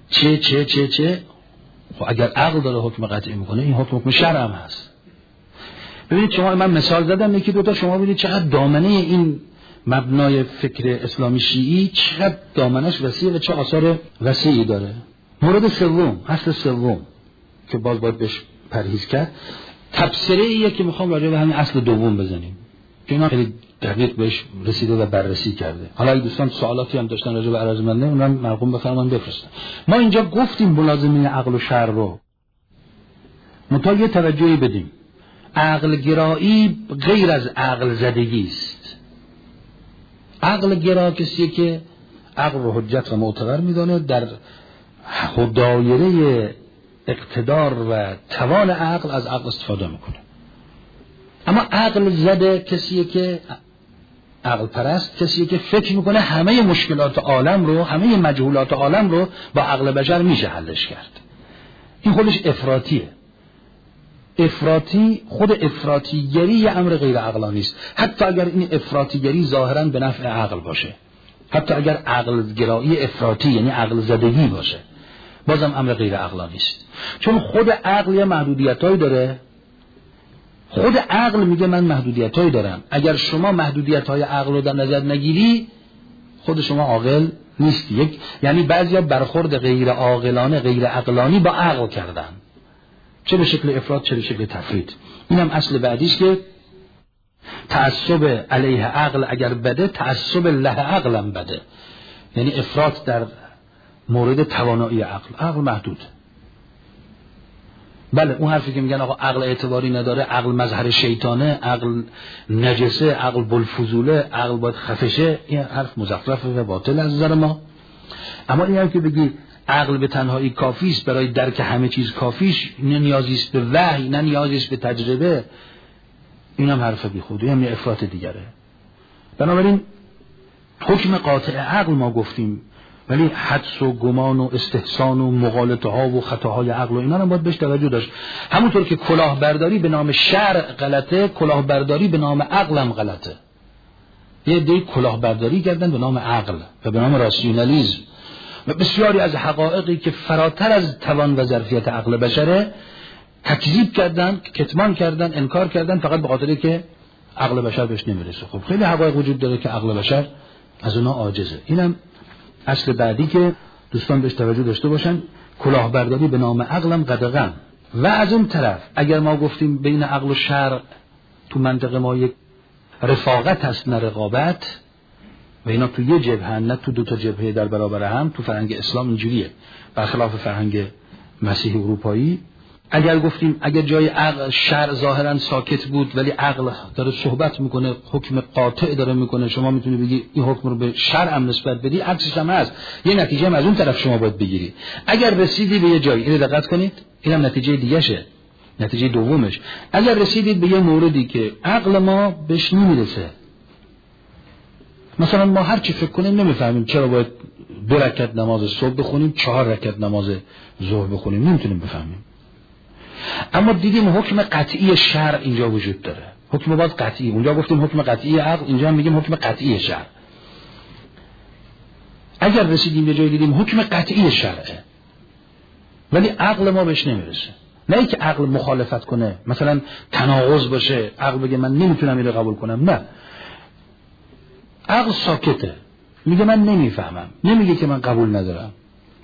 چه خب اگر عقل داره حکم قطعی میکنه، این حکم شرع هم هست. ببینید شما، من مثال زدم یکی دوتا، شما ببینید چقدر دامنه این مبنای فکر اسلامی شیعی چقدر دامنش وسیع و چه آثار وسیعی داره. مورد سوم، اصل سوم که باید بهش پرهیز کرد، تبصره ایه که میخوام راجع به همین اصل دوم بزنیم که اینا خیلی دقیق بهش رسیده و بررسی کرده. حالا اگه دوستان سوالاتی هم داشتن راجع به ارزمنده اونم مرقوم بفرمان بفرستن. ما اینجا گفتیم ملازمه عقل و شرع رو، منتها یه توجهی بدیم، عقل گرایی غیر از عقل زدگی است. عقل گرا کسیه که عقل رو حجت و معتبر میدانه، در دایره اقتدار و توان عقل از عقل استفاده میکنه. اما عقل زده کسیه که عقل پرست، کسیه که فکر میکنه همه مشکلات عالم رو، همه مجهولات عالم رو با عقل بشر میشه حلش کرد. این خودش افراطیه. افراطی، خود افراطیگری یه امر غیر عقلانی است، حتی اگر این افراطیگری ظاهراً به نفع عقل باشه، حتی اگر عقل گرایی افراطی یعنی عقل زدگی باشه، بازم امر غیر عقلانی است. چون خود عقل یه محدودیتایی داره. خود عقل میگه من محدودیتایی دارم. اگر شما محدودیت‌های عقل رو در نظر نگیری، خود شما عاقل نیستی. یعنی بعضیا برخورد غیر عاقلانه، غیر عقلانی با عقل کردن، چه به شکل افراط چه به شکل تفرید. اینم اصل بعدیش که تعصب علیه عقل اگر بده، تعصب له عقلم بده. یعنی افراط در مورد توانایی عقل محدوده. بله اون حرفی که میگن آقا عقل اعتباری نداره، عقل مظهر شیطانه، عقل نجسه، عقل بلفضوله، عقل باید خفشه، این حرف مزخرفه و باطل از نظر ما. اما این هم که بگی عقل به تنهایی کافیست برای درک همه چیز کافیش، نه نیازی است به وحی، نه نیازی است به تجربه، این هم حرف بیخودی، هم یه افراط دیگره. بنابراین حکم قاطع عقل ما گفتیم، ولی حدس و گمان و استحسان و مغالطه ها و خطاهای عقل و اینا هم باید بهش توجه داشت. همونطور که کلاهبرداری به نام شرع غلطه، کلاهبرداری به نام عقل هم غلطه. یه عده کلاهبرداری کردن به نام عقل و به نام راسیونالیسم و بسیاری از حقایقی که فراتر از توان و ظرفیت عقل بشره تکذیب کردن، کتمان کردن، انکار کردن، فقط به خاطر که عقل بشر بهش نمیرسه. خب خیلی حقایق وجود داره که عقل بشر از اونها عاجزه. اینم اصل بعدی که دوستان بهش توجه داشته باشن، کلاهبرداری به نام عقلم قدغن. و از اون طرف اگر ما گفتیم بین عقل و شرع تو منطقه ما یک رفاقت هست نه رقابت، و اینا تو یه جبهه نه تو دو تا جبهه در برابر هم، تو فرهنگ اسلام اینجوریه برخلاف فرهنگ مسیحی اروپایی. اگر گفتیم اگر جای عقل شرع ظاهرا ساکت بود ولی عقل داره صحبت میکنه، حکم قاطع داره میکنه، شما میتونی بگی این حکم رو به شرع هم نسبت بدی، عکسش هم هست، یه نتیجه هم از اون طرف شما باید بگیری. اگر رسیدی به یه جایی، اینو دقت کنید، اینم نتیجه دیگه شه، نتیجه دومش، اگر رسیدید به یه موردی که عقل ما بهش نمیرسه، مثلا ما هر چی فکر کنیم نمیفهمیم چرا باید 2 رکعت نماز صبح بخونیم، 4 رکعت نماز ظهر بخونیم، نمیتونیم بفهمیم. اما دیدیم حکم قطعی شرع اینجا وجود داره، حکم باز قطعی. اونجا گفتیم حکم قطعی عقل، اینجا هم میگیم حکم قطعی شرع. اگر رسیدیم به جایی دیدیم حکم قطعی شرعه ولی عقل ما بهش نمیرسه، نه اینکه عقل مخالفت کنه، مثلا تناقض باشه، عقل بگه من نمیتونم اینو قبول کنم، نه، عقل ساکته، میگه من نمیفهمم، نمیگه که من قبول ندارم.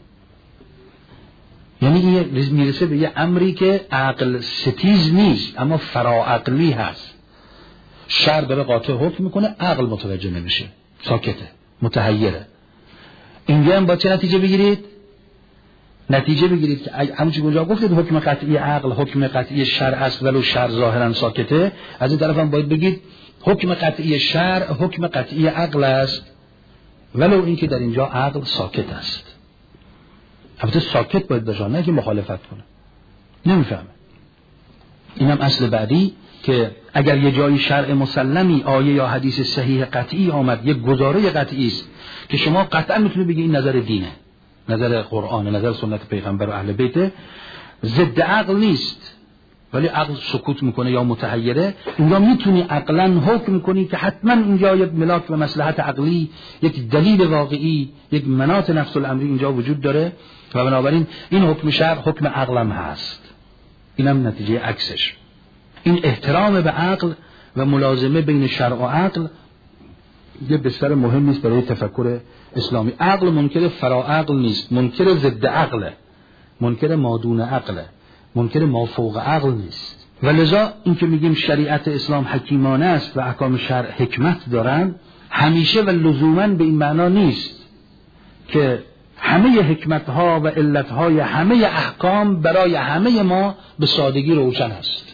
یعنی این میرسه به یه امری که عقل ستیز نیست اما فراعقلی هست. شرع داره قاطع حکم میکنه، عقل متوجه نمیشه، ساکته، متحیره. اینجا هم با چه نتیجه بگیرید؟ نتیجه بگیرید که همونجوری اونجا گفتید حکم قطعی عقل حکم قطعی شرع است ولو شرع ظاهرا ساکته، از این طرف هم باید بگید حکم قطعی شرع حکم قطعی عقل است ولو اینکه در اینجا عقل ساکت است. البته ساکت باید باشه، نه که مخالفت کنه، نمیفهمه. اینم اصل بعدی که اگر یه جایی شرع مسلمی، آیه یا حدیث صحیح قطعی آمد، یک گزاره قطعی است که شما قطعا میتونید بگید این نظر دینه، نظر قرآن، نظر سنت پیغمبر و اهل بیت، ضد عقل نیست ولی عقل سکوت میکنه یا متحیره، اینجا میتونی عقلا حکم کنی که حتما اینجا یک ملاک و مصلحت عقلی، یک دلیل واقعی، یک مناط نفس الامری اینجا وجود داره و بنابراین این حکم شرع حکم عقلم هست. اینم نتیجه عکسش. این احترام به عقل و ملازمه بین شرع و عقل یه بستر مهم نیست برای تفکر اسلامی. عقل منکر فراعقل نیست، منکر ضد عقله، منکر مادون عقله، منکر ما فوق عقل نیست. و لذا این که میگیم شریعت اسلام حکیمانه است و احکام شرع حکمت دارن، همیشه و لزوما به این معنا نیست که همه حکمتها و علتهای همه احکام برای همه ما به سادگی روشن است.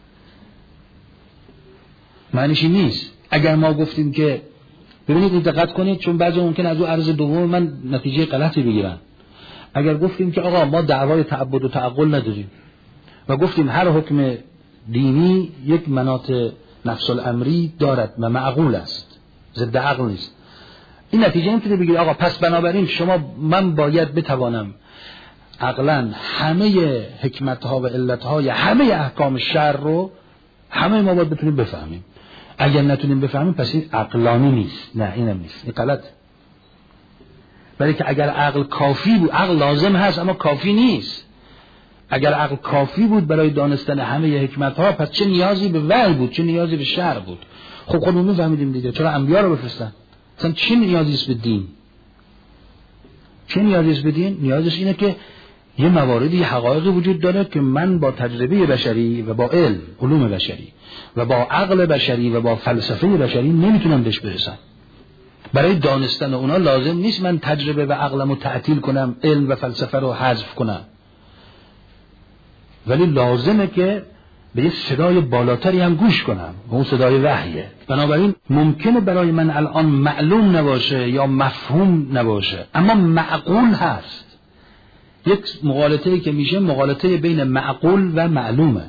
معنیش این نیست. اگر ما گفتیم که ببینید دقت کنید، چون بعضی ممکن از او عرض دوم من نتیجه غلطی بگیرن، اگر گفتیم که آقا ما دعوای تعبد و تعقل نداریم و گفتیم هر حکم دینی یک مناط نفس الامری دارد و معقول است، ضد عقل نیست، این نتیجه نمیتونه بگید آقا پس بنابراین من باید بتوانم عقلا همه حکمتها و علتهای همه احکام شرع رو همه ما باید بتونیم بفهمیم. اگر نتونیم بفهمیم پس این عقلانی نیست. نه اینم نیست، این غلط. برای که اگر عقل کافی بود، عقل لازم هست اما کافی نیست. اگر عقل کافی بود برای دانستن همه حکمتها پس چه نیازی به وحی بود، چه نیازی به شرع بود؟ خب خودمون میفهمیدیم دیگه، چرا انبیا رو بفرستن؟ مثلا چه نیازی است به دین؟ چه نیازی است به دین؟ نیازش اینه که یه مواردی، یه حقایقی وجود داره که من با تجربه بشری و با علوم بشری و با عقل بشری و با فلسفه بشری نمیتونم بهش برسم. برای دانستن اونا لازم نیست من تجربه و عقلمو تعطیل کنم، علم و فلسفه رو حذف کنم، ولی لازمه که به یه صدای بالاتری هم گوش کنم، اون صدای وحیه. بنابراین ممکنه برای من الان معلوم نباشه یا مفهوم نباشه، اما معقول هست. یک مغالطه‌ای که میشه مغالطه بین معقول و معلومه.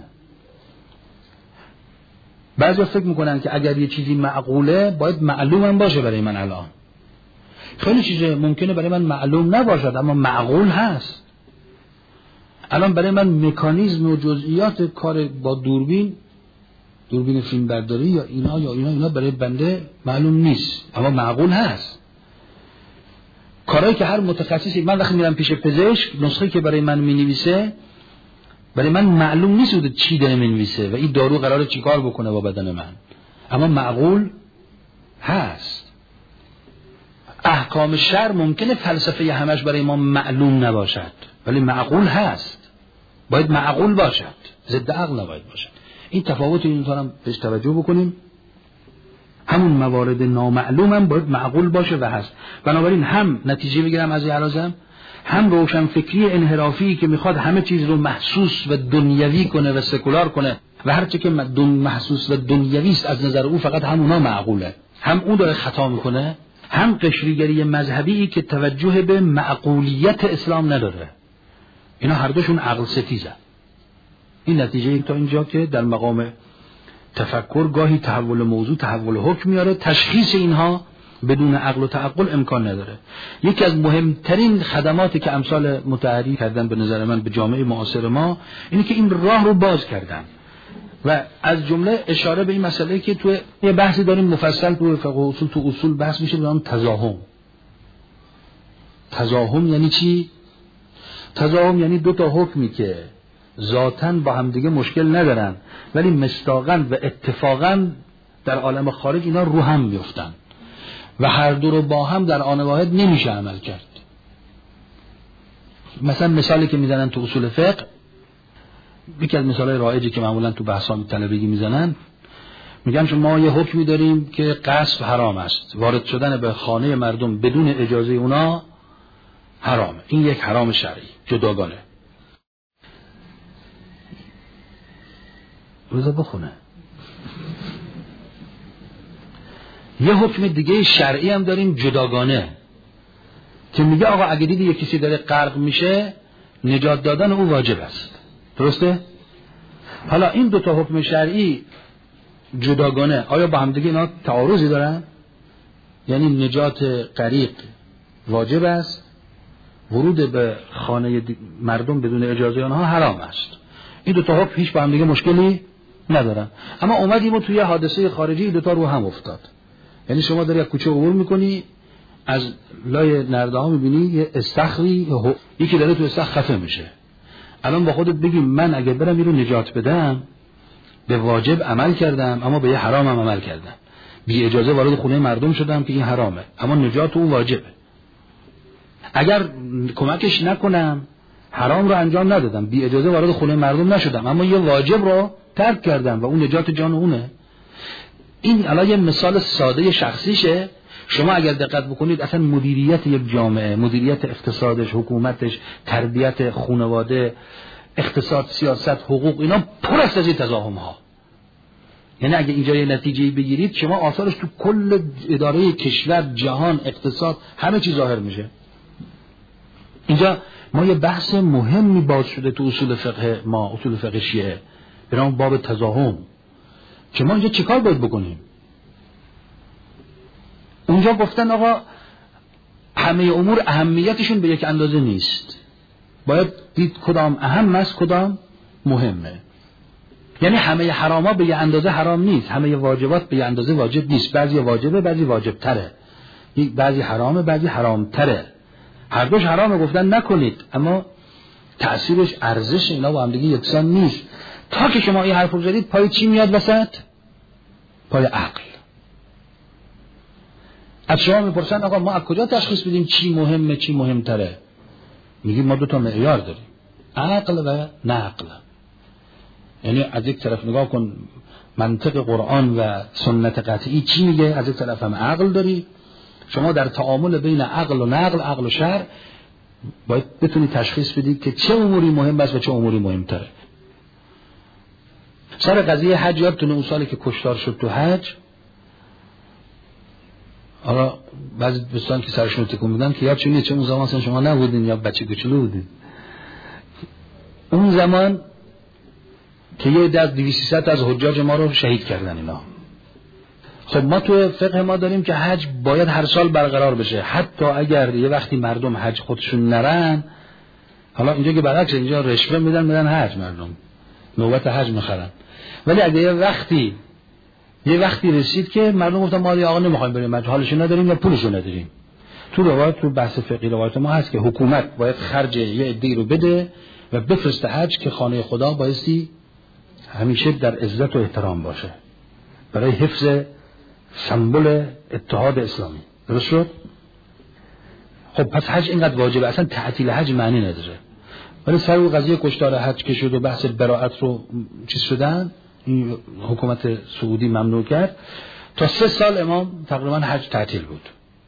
بعضی فکر میکنن که اگر یه چیزی معقوله باید معلوم هم باشه برای من. الان خیلی چیزه ممکنه برای من معلوم نباشد اما معقول هست. الان برای من مکانیزم و جزئیات کار با دوربین فیلم برداری یا اینا برای بنده معلوم نیست اما معقول هست. کارهایی که هر متخصصی، من وقتی میرم پیش پزشک نسخه‌ای که برای من مینویسه برای من معلوم نیست بوده چی داره مینویسه و این دارو قراره چیکار بکنه با بدن من، اما معقول هست. احکام شرع ممکنه فلسفه همش برای ما معلوم نباشد ولی معقول هست، باید معقول باشد، ضد عقل نباید باشد. این تفاوت این هم بهش توجه بکنیم. همون موارد نامعلوم هم باید معقول باشه و هست. بنابراین هم نتیجه بگیرم از این علازم، هم روشن فکری انحرافی که میخواد همه چیز رو محسوس و دنیوی کنه و سکولار کنه و هر چه که محسوس و دنیوی است از نظر او فقط همونا معقوله، هم اون داره خطا میکنه. هم قشریگری مذهبی که توجه به معقولیت اسلام نداره. اینا هر دوشون عقل ستیزه. این نتیجه تا اینجا که در مقام تفکر گاهی تحول موضوع تحول حکم میاره، تشخیص اینها بدون عقل و تعقل امکان نداره. یکی از مهمترین خدماتی که امثال متحری کردن به نظر من به جامعه معاصر ما اینه که این راه رو باز کردن و از جمله اشاره به این مسئله که تو یه بحثی داریم مفصل تو فقه و اصول، تو اصول بحث میشه به نام تزاحم. تزاحم یعنی چی؟ تزاحم یعنی دو تا حکمی که ذاتاً با هم دیگه مشکل ندارن ولی مصداقاً و اتفاقاً در عالم خارج اینا رو هم میفتن و هر دو رو با هم در آن واحد نمیشه عمل کرد. مثلا مثالی که میزنن تو اصول فقه، یکی از مثالای رایجی که معمولا تو بحثان طلبگی میزنن، میگن شما یه حکمی داریم که غصب حرام است، وارد شدن به خانه مردم بدون اجازه اونا حرامه. این یک حرام شرعی جداگانه. روزا بخونه. یه حکم دیگه شرعی هم داریم جداگانه که میگه آقا اگه دیدی یه کسی داره غرق میشه نجات دادن او واجب است. درسته؟ حالا این دو تا حکم شرعی جداگانه آیا با هم دیگه اینا تعارضی دارن؟ یعنی نجات غریق واجب است، ورود به خانه مردم بدون اجازه آنها حرام است. این دو تا حکم هیچ با هم دیگه مشکلی ندارن، اما اومدیم و توی حادثه خارجی دو تا رو هم افتاد. یعنی شما داری از کوچه عبور میکنی، از لای نرده ها میبینی یه استخری یکی داره تو استخر خفه میشه. الان با خودت بگیم من اگه برم این رو نجات بدم به واجب عمل کردم اما به یه حرام هم عمل کردم، بی اجازه وارد خونه مردم شدم که این حرامه اما نجات او واجبه. اگر کمکش نکنم حرام رو انجام ندادم، بی اجازه وارد خونه مردم نشدم اما یه واجب رو ترک کردم و اون نجات جان اونه. این الان یه مثال ساده شخصیشه. شما اگر دقت بکنید اصلا مدیریت یک جامعه، مدیریت اقتصادش، حکومتش، تربیت خانواده، اقتصاد، سیاست، حقوق، اینا پر است از این تزاحم ها. یعنی اگه اینجا یه نتیجه بگیرید شما آثارش تو کل اداره کشور، جهان، اقتصاد، همه چیز ظاهر میشه. اینجا ما یه بحث مهمی باز شده تو اصول فقه ما، اصول فقه شیعه، به نام باب تزاحم، که ما اینجا چیکار باید بکنیم؟ اونجا گفتن آقا همه امور اهمیتشون به یک اندازه نیست، باید دید کدام اهم است کدام مهمه. یعنی همه حراما به یک اندازه حرام نیست، همه واجبات به یک اندازه واجب نیست، بعضی واجبه بعضی واجب تره، بعضی حرامه بعضی حرام تره. هر دوش حرامه گفتن نکنید اما تأثیرش، ارزش اینا با هم دیگه یکسان نیست. تا که شما این حرف رو زدید پای چی میاد وسط؟ پای عقل. از شما میپرسن آقا ما از کجا تشخیص بدیم چی مهمه چی مهمتره؟ میگیم ما دو تا معیار داریم، عقل و نقل. یعنی از یک طرف نگاه کن منطق قرآن و سنت قطعی چی میگه، از یک طرف هم عقل داری شما در تعامل بین عقل و نقل، عقل و شرع، باید بتونی تشخیص بدی که چه اموری مهم است و چه اموری مهمتره. سر قضیه حج یادتونه اون سالی که کشتار شد تو حج، حالا بعضی دوستان که سرشون تکون میدن که یادشون نیست، چون اون زمان شما نبودین یا بچه کوچولو بودین. اون زمان که یه عده از 200 از حجاج ما رو شهید کردن اینا. خب ما تو فقه ما داریم که حج باید هر سال برقرار بشه، حتی اگر یه وقتی مردم حج خودشون نرن. حالا اینجا که برعکس، اینجا رشوه میدن حج، مردم نوبت حج میخرن. ولی اگه یه وقتی رسید که مردم گفتن ما آقا نمیخوایم بریم حج، حالش نداریم یا پولشو نداریم، تو روایت، تو بحث فقهی روایت ما هست که حکومت باید خرج یه عده‌ای رو بده و بفرسته حج که خانه خدا بایستی همیشه در عزت و احترام باشه برای حفظ سمبل اتحاد اسلامی. درست شد؟ خب پس حج اینقدر واجبه، اصلا تعطیل حج معنی نداره. ولی سر اون قضیه کشتار حج که شد و بحث براءت رو چیز شدن، این حکومت سعودی ممنوع کرد، تا 3 سال امام تقریبا حج تعطیل بود.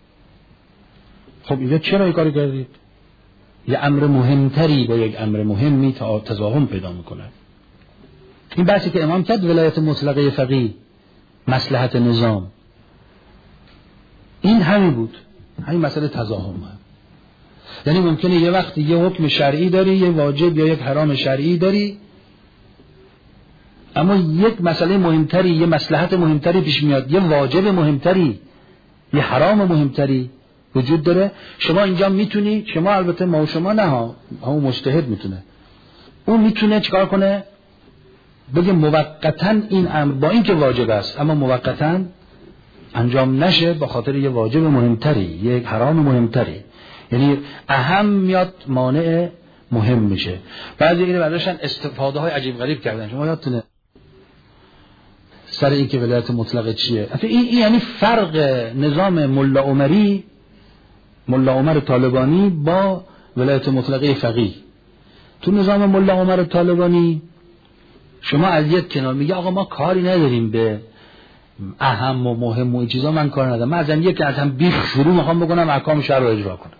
خب اینجا چرا این کاری کردید؟ یه امر مهمتری با یک امر مهمی تضاهم پیدا میکنه. این بحثی که امام کرد ولایت مطلقه فقیه، مصلحت نظام، این همین بود، همین مسئله تضاهم. یعنی ممکنه یه وقتی یه حکم شرعی داری، یه واجب یا یک حرام شرعی داری، اما یک مسئله مهمتری، یه مصلحت مهمتری پیش میاد، یه واجب مهمتری، یه حرام مهمتری وجود داره. شما اینجا میتونی، شما البته ما و شما نه ها، همون مجتهد میتونه، اون میتونه چیکار کنه؟ بگه موقتاً این امر با این که واجب است اما موقتاً انجام نشه به خاطر یه واجب مهمتری، یک حرام مهمتری. یعنی اهم میاد مانع مهم میشه. بعضی اینو برداشتن استفاده های عجیب غریب کردن. شما یادتونه سر این که ولایت مطلقه چیه؟ این یعنی فرق نظام ملا عمری، ملا عمر طالبانی با ولایت مطلقه فقیه. تو نظام ملا عمر طالبانی شما از یک کنار میگه آقا ما کاری نداریم به اهم و مهم و این چیزا، من کار ندارم، من از یک از هم بیخ شروع میخوام بکنم احکام شرع رو اجرا کنم.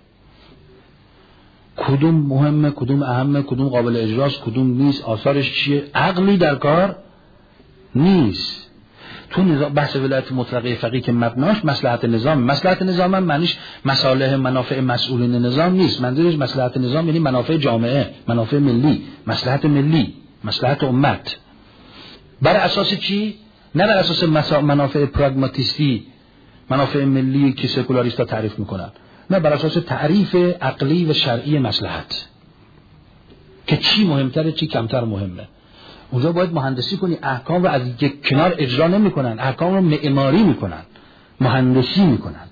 کدوم مهمه، کدوم اهمه، کدوم قابل اجراست، کدوم نیست، آثارش چیه، عقلی در کار نیست. تو نظام بحث ولایت مطلقه فقیه که مبناش مصلحت نظام، مصلحت نظام معنیش مصالح منافع مسئولین نظام نیست، منظورش مصلحت نظام یعنی منافع جامعه، منافع ملی، مصلحت ملی، مصلحت امت. بر اساس چی؟ نه بر اساس منافع پراگماتیستی، منافع ملی که سکولاریستا تعریف میکنن، نه بر اساس تعریف عقلی و شرعی مصلحت که چی مهمتره چی کمتر مهمه. اونجا باید مهندسی کنی، احکام رو از یک کنار اجرا نمیکنن، احکام رو معماری میکنن، مهندسی میکنن.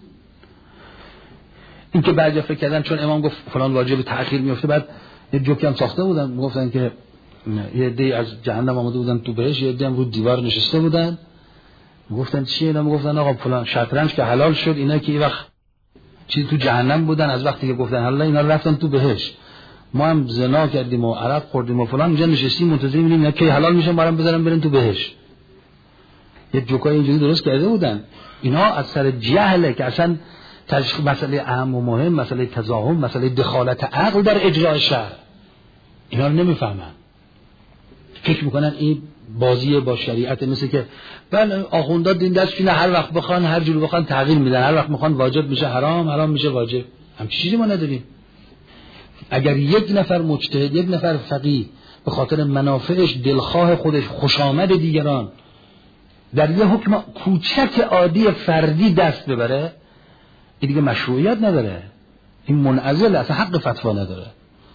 این که بعضی فکر کردن چون امام گفت فلان واجب تأخیر میفته، بعد یه جوکی هم ساخته بودن، گفتن که یه عده از جهنم آمده بودن تو بهش، یه عده هم رو دیوار نشسته بودن، گفتن چیه اینا؟ گفتن آقا فلان شطرنج که حلال شد، اینا که یه وقت چیز تو جهنم بودن، از وقتی که گفتن حلال اینا رفتن تو بهش. ما هم زنا کردیم و عرق خوردیم و فلان، اینجا نشستیم منتظر می‌بینیم اینا که حلال میشن برام بذارن برن تو بهش. یه جوکای اینجوری درست کرده بودن. اینا از سر جهله که اصلا مسئله اهم و مهم، مسئله تضاهم، مسئله دخالت عقل در اجرای شرع، اینا رو نمیفهمن. فکر میکنن این بازی با شریعت، مثل که بله آخوندا دین دستشونه، هر وقت بخوان هر جور بخوان تغییر میدن، هر وقت میخوان واجب میشه حرام، حرام میشه واجب. همچین چیزی ما نداریم. اگر یک نفر مجتهد، یک نفر فقیه به خاطر منافعش، دلخواه خودش، خوشامد دیگران در یه حکم کوچک عادی فردی دست ببره، این دیگه مشروعیت نداره، این منعزل، اصلا حق فتوا نداره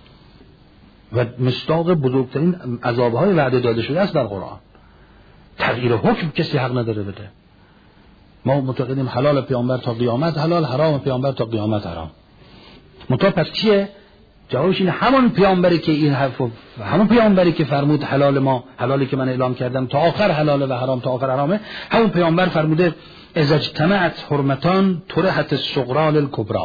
و مصداق بزرگترین عذابهای وعده داده شده است در قرآن. تغییر حکم کسی حق نداره بده. ما معتقدیم حلال پیامبر تا قیامت حلال، حرام پیامبر تا قیامت حرام. منتها پس چیه؟ جوابش اینه همون پیامبری که این حرفو، همون پیامبری که فرمود حلال ما، حلالی که من اعلام کردم تا آخر حلاله و حرام تا آخر حرامه، همون پیامبر فرموده اذا اجتمعت حرمتان طرحت الصغرى للکبری.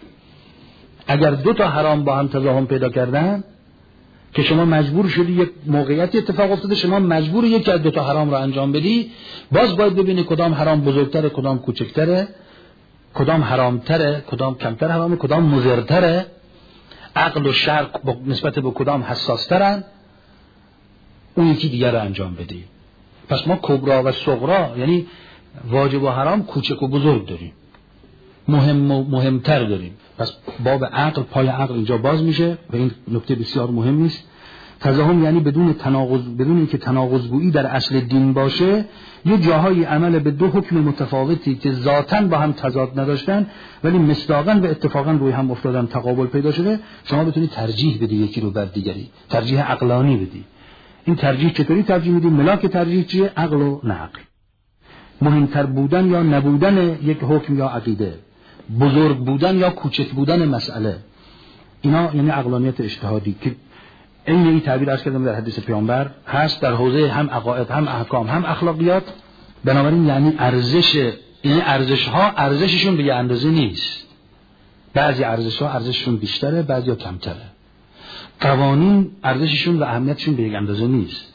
اگر دو تا حرام با هم تضاهم پیدا کردن که شما مجبور شدی، یک موقعیتی اتفاق افتاده شما مجبور یکی از دو تا حرام رو انجام بدی، باز باید ببینی کدام حرام بزرگتره کدام کوچکتره، کدام حرامتره، کدام کمتر حرامه، کدام مضرتره، عقل و شرع نسبت به کدام حساسترن، اون یکی دیگر رو انجام بدی. پس ما کبرا و صغرا یعنی واجب و حرام، کوچک و بزرگ داریم، مهم و مهمتر داریم. پس باب عقل، پای عقل اینجا باز میشه و این نکته بسیار مهمی است. تزاحم یعنی بدون اینکه تناقض‌گویی در اصل دین باشه، یه جاهای عمل به دو حکم متفاوتی که ذاتاً با هم تضاد نداشتن ولی مصداقاً و اتفاقاً روی هم افتادن، تقابل پیدا شده، شما بتونی ترجیح بدی یکی رو بر دیگری، ترجیح عقلانی بدی. این ترجیح چطوری ترجیح میدی؟ ملاک ترجیح چیه؟ عقل و نه عقل. مهمتر بودن یا نبودن یک حکم یا عقیده، بزرگ بودن یا کوچک بودن مسئله، اینا یعنی عقلانیت اجتهادی که این تعبیر عرض کردم در حدیث پیامبر هست در حوزه هم عقاید، هم احکام، هم اخلاقیات. بنابراین یعنی ارزش ها ارزششون به یه اندازه نیست. بعضی ارزش ها ارزششون بیشتره، بعضی ها کمتره. قوانین ارزششون و اهمیتشون به یک اندازه نیست.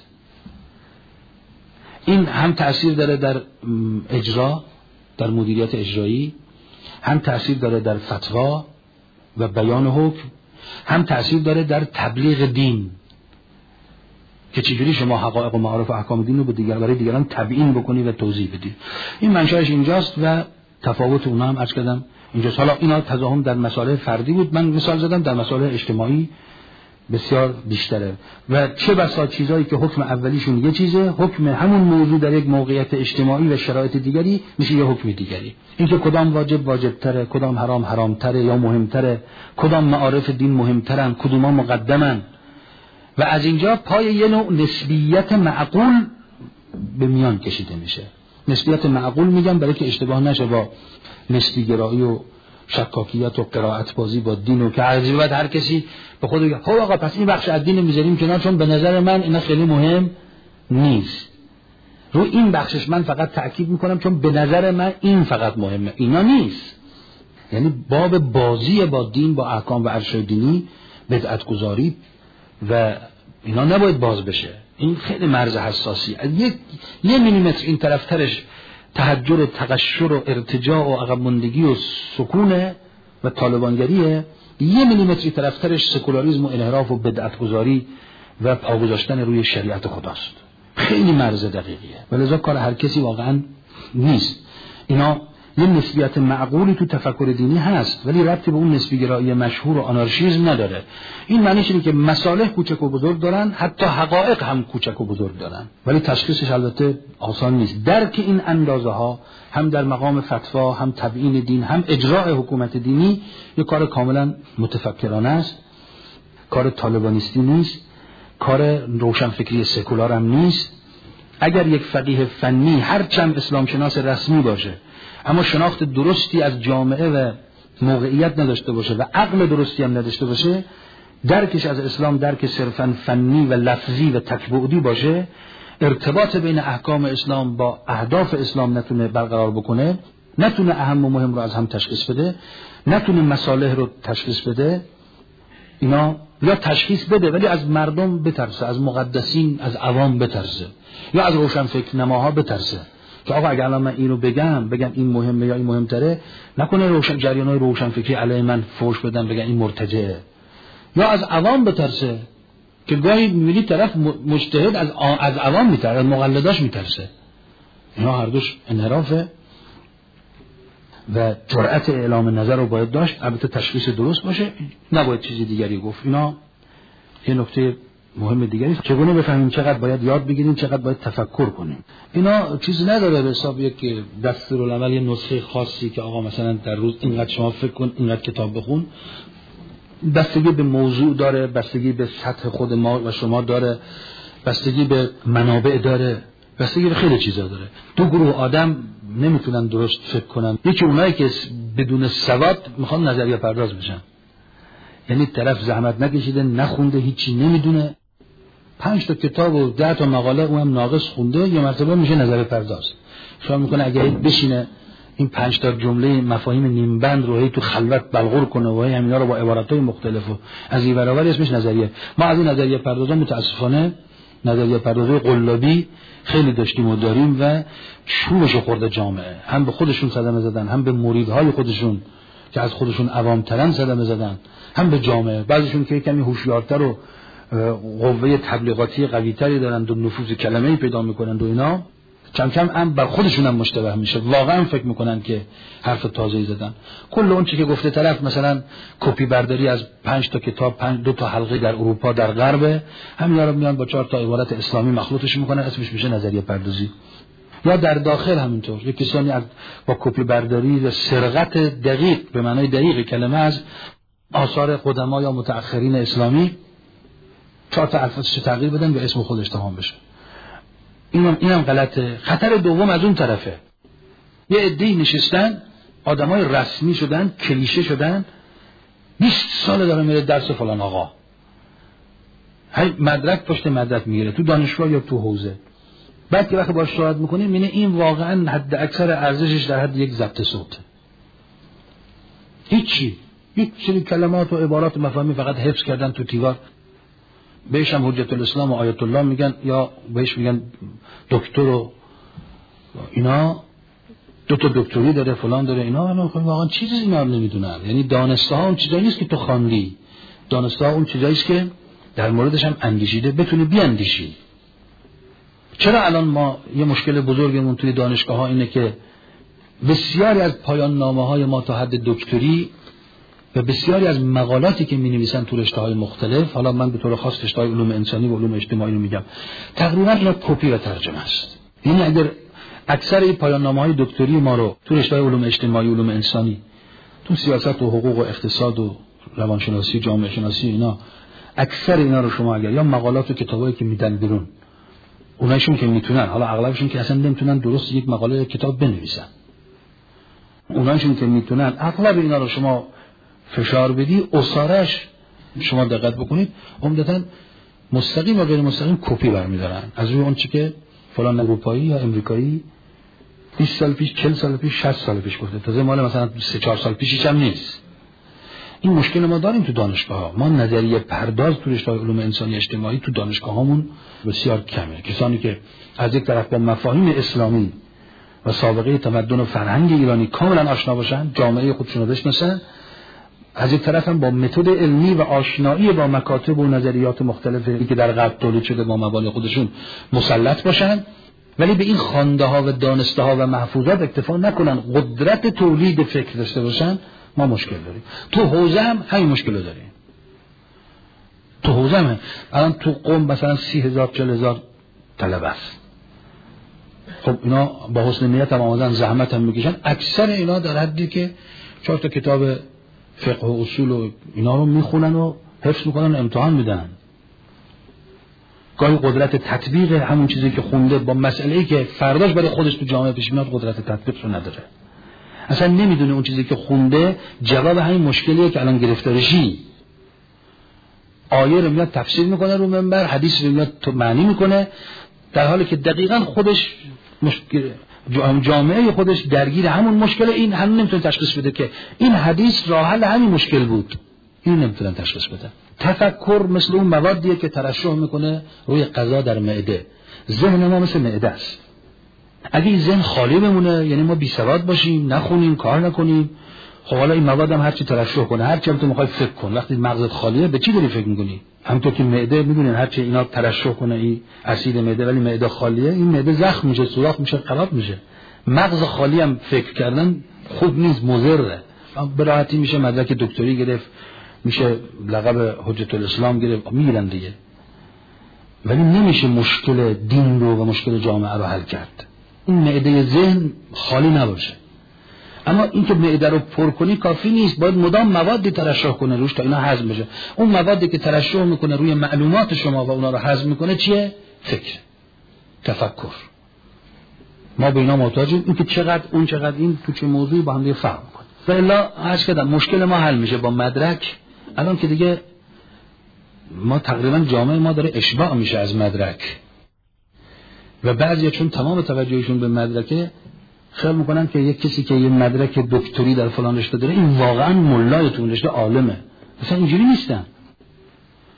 این هم تأثیر داره در اجرا، در مدیریت اجرایی، هم تأثیر داره در فتوا و بیان حکم، هم تأثیر داره در تبلیغ دین که چجوری شما حقایق و معارف و احکام دین رو برای دیگران تبیین بکنی و توضیح بدی. این منشأش اینجاست و تفاوت اونها هم عرض کردم اینجاست. حالا اینا تضاهم در مسائل فردی بود، من مثال زدم، در مسائل اجتماعی بسیار بیشتره و چه بسا چیزایی که حکم اولیشون یه چیزه، حکم همون موضوع در یک موقعیت اجتماعی و شرایط دیگری میشه یه حکم دیگری. اینکه کدام واجب واجبتره، کدام حرام حرامتره یا مهمتره، کدام معارف دین مهمترن، کدوما مقدمن، و از اینجا پای یه نوع نسبیت معقول به میان کشیده میشه. نسبیت معقول میگم برای که اشتباه نشه با نسبی گرایی و شکاکیت و قرائت بازی با دین و که عرضی بعد هر کسی به خود بگه خب آقا پس این بخش از دین میذاریم کنار چون به نظر من اینا خیلی مهم نیست. رو این بخشش من فقط تأکید میکنم چون به نظر من این فقط مهمه، اینا نیست. یعنی باب بازی با دین، با احکام و ارشاد دینی، بدعت گذاری و اینا نباید باز بشه. این خیلی مرز حساسی. یه میلیمتر این طرفترش تحجر و تقشر و ارتجاع و عقب ماندگی و سکونه و طالبانگریه، یه میلیمتر این طرفترش سکولاریسم و انحراف و بدعت گذاری و پا گذاشتن روی شریعت خداست. خیلی مرز دقیقیه و لذا کار هر کسی واقعا نیست. اینا یه نسبیت معقولی تو تفکر دینی هست ولی ربطی به اون نسبی گرایی مشهور و آنارشیسم نداره. این معنیش اینه که مصالح کوچک و بزرگ دارن، حتی حقایق هم کوچک و بزرگ دارن، ولی تشخیصش البته آسان نیست. درک این اندازه ها هم در مقام فتوا، هم تبیین دین، هم اجراء حکومت دینی یه کار کاملا متفکرانه است، کار طالبانیستی نیست، کار روشنفکری سکولار هم نیست. اگر یک فقیه فنی هرچند اسلام شناس رسمی باشه اما شناخت درستی از جامعه و موقعیت نداشته باشه و عقل درستی هم نداشته باشه، درکش از اسلام درک صرفاً فنی و لفظی و تکبعدی باشه، ارتباط بین احکام اسلام با اهداف اسلام نتونه برقرار بکنه، نتونه اهم و مهم رو از هم تشخیص بده، نتونه مصالح رو تشخیص بده، اینا یا تشخیص بده ولی از مردم بترسه، از مقدسین، از عوام بترسه، یا از روشنفکر نماها بترسه که آقا اگر الان من اینو بگم این مهمه یا این مهمتره، نکنه جریان‌های روشنفکری علیه من فوش بدن بگن این مرتجعه. یا از عوام بترسه که گاهی می‌بینی طرف مجتهد از عوام میترسه، از مقلداش میترسه. اینا هر دوش انحرافه و جرأت اعلام نظر رو باید داشت، البته تشخیص درست باشه، نباید چیزی دیگری گفت. اینا یه نکته مهم دیگری است. چگونه بفهمیم چقدر باید یاد بگیریم، چقدر باید تفکر کنیم. اینا چیزی نداره به حساب یک دستورالعمل، یه نسخه خاصی که آقا مثلا در روز اینقدر شما فکر کن، اینقدر کتاب بخون. بستگی به موضوع داره، بستگی به سطح خود ما و شما داره، بستگی به منابع داره، بستگی به خیلی چیزا داره. دو گروه آدم نمیتونن درست فکر کنن. یکی اونایی که بدون سواد میخوان نظریه پرداز بشن، یعنی طرف زحمت نکشیده، نخونده، هیچی نمیدونه، 5 تا کتاب و 10 تا مقاله اونم ناقص خونده، یه مرتبه میشه نظریه پرداز. شما میکنه اگه بشینه این 5 تا جمله مفاهیم نیم بند رو تو خلوت بلغور کنه و همینا رو با عباراتهای مختلف و از این برابر اسمش نظریه. ما از این نظریه پردازان متاسفانه نظریه پردازی قلابی خیلی داشتیم و داریم و چوبش خورده جامعه، هم به خودشون صدمه زدن، هم به مریدهای خودشون که از خودشون عوام‌ترن صدمه زدن، هم به جامعه. بعضیشون که کمی هوشیارتر و قوه تبلیغاتی قوی‌تری دارن و نفوذ کلمه‌ای پیدا میکنن و اینا، کم کم هم بر خودشون هم مشتبه میشه، واقعا فکر میکنن که حرف تازه‌ای زدن. کل اون چیزی که گفته طرف، مثلا کپی برداری از 5 تا کتاب، 2 تا حلقه در اروپا در غرب، همینا رو میان با 4 تا عبارت اسلامی مخلوطش میکنن، اسمش میشه نظریه پردازی. یا در داخل همینطور، یک کسانی با کپی برداری و سرقت دقیق به معنای دقیق کلمه از آثار قدما یا متأخرین اسلامی 4 تا الفاظش تغییر بدن و اسم خودش اتهام بشه. اینم غلطه. خطر دوم از اون طرفه، یه عده‌ای نشستن، آدمای رسمی شدن، کلیشه شدن، 20 سال داره میره درس فلان آقا، هی مدرک پشت مدرک میگیره تو دانشگاه یا تو حوزه. بعد که وقتی باهاش صحبت میکنیم میبینه این واقعا حد اکثر ارزشش در حد یک ضبط صوت، هیچی، یک سری کلمات و عبارات و مفاهیم فقط حفظ کردن تو دیوار. بهش هم حجت الاسلام و آیت الله میگن، یا بهش میگن دکتر و اینا، 2 تا دکتری داره فلان داره اینا. واقعا چیزی اینا رو نمیدونن. یعنی دانسته ها اون چیزایی نیست که تو خواندی، دانسته ها اون چیزایی است که در موردش هم اندیشیده، بتونی بیاندیشی. چرا الان ما یه مشکل بزرگمون توی دانشگاه ها اینه که بسیاری از پایان نامه های ما تا حد دکتری و بسیاری از مقالاتی که می نویسن تو رشته های مختلف، حالا من به طور خاص رشته های علوم انسانی و علوم اجتماعی رو میگم، تقریبا اینا کپی و ترجمه است. یعنی اگر اکثر این پایان نامه های دکتری ما رو تو رشته های علوم اجتماعی و علوم انسانی، تو سیاست و حقوق و اقتصاد و روانشناسی و جامعه شناسی اینا، اکثر اینا رو شما اگر یا مقالات و کتابایی که میدن بیرون، اونایشون که میتونن، حالا اغلبشون که اصلا نمیتونن درست یک مقاله یا کتاب بنویسن، اونایشون که میتونن، اغلب اینا رو شما فشار بدی، اسارش شما دقت بکنید عمدتاً مستقیم و غیر مستقیم کپی برمیدارن از روی اون چی که فلان اروپایی یا امریکایی 20 سال پیش، 40 سال پیش، 60 سال پیش گفته، تازه مال مثلا 3-4 سال پیشش هم نیست. این مشکل ما داریم تو دانشگاه‌ها. ما نظریه پرداز تو رشته علوم انسانی اجتماعی تو دانشگاه‌هامون بسیار کمه. کسانی که از یک طرف با مفاهیم اسلامی و سابقه تمدن و فرهنگ ایرانی کاملا آشنا باشن، جامعه خودشون رو بشناسن، از یک طرف هم با متد علمی و آشنایی با مکاتب و نظریات مختلفی که در غرب تولید شده با مبانی خودشون مسلط باشن، ولی به این خوانده ها و دانسته ها و محفوظات اکتفا نکنن، قدرت تولید فکر داشته باشن، ما مشکل داریم. تو حوزه هم همین مشکل رو داریم. تو حوزه هم الان تو قم مثلا 30,000-40,000 طلبه است. خب اینا با حسن نیت هم آمدن، زحمت هم میکشن، اکثر اینا در حدی که 4 تا کتاب فقه و اصول و اینا رو میخونن و حفظ میکنن و امتحان میدن. گاهی قدرت تطبیق همون چیزی که خونده با مسئله‌ای که فرداش برای خودش تو جامعه پیش میاد قدرت تطبیقش رو نداره. اصلا نمیدونه اون چیزی که خونده جواب همین مشکلیه که الان گرفتارشی. آیه رو میاد تفسیر میکنه رو منبر، حدیث رو میاد تو معنی میکنه، در حالی که دقیقاً خودش جامعه خودش درگیر همون مشکل. این هم نمیتونه تشخیص بده که این حدیث راه حل همین مشکل بود. این نمیتونن تشخیص بده. تفکر مثل اون موادیه که ترشح میکنه روی غذا در معده. ذهن ما مثل معده است. اگه این ذهن خالی بمونه، یعنی ما بی سواد باشیم، نخونیم، کار نکنیم، خب حالا این مواد هم هرچی ترشح کنه، هرچی هم تو میخوای فکر کن، وقتی مغزت خالیه به چی داری فکر میکنی؟ همونطور که معده میدونین هرچی اینا ترشح کنه این اسید معده، ولی معده خالیه، این معده زخم میشه، سوراخ میشه، خراب میشه. مغز خالی هم فکر کردن خوب نیست، مضره. به راحتی میشه مدرک دکتری گرفت، میشه لقب حجت الاسلام گرفت، میگیرن دیگه، ولی نمیشه مشکل دین رو و مشکل جامعه رو حل کرد. این معده ذهن خالی نباشه. اما اینکه معده رو پر کنی کافی نیست، باید مدام موادی ترشح کنه روش تا اینا هضم بشه. اون موادی که ترشح میکنه روی معلومات شما و اونا رو هضم میکنه چیه؟ فکر، تفکر. ما به اینا محتاجیم. این که چقدر اون چقدر این تو چه موضوعی با هم دیگه فهم کنیم. و الا عرض کردم مشکل ما حل میشه با مدرک. الان که دیگه ما تقریبا جامعه ما داره اشباع میشه از مدرک و بعضیا چون تمام توجهشون به مدرکه خیال میکنن که یک کسی که یه مدرک دکتری در فلان رشته داره این واقعا مولای تو اون رشته عالمه. مثلا اینجوری نیستن.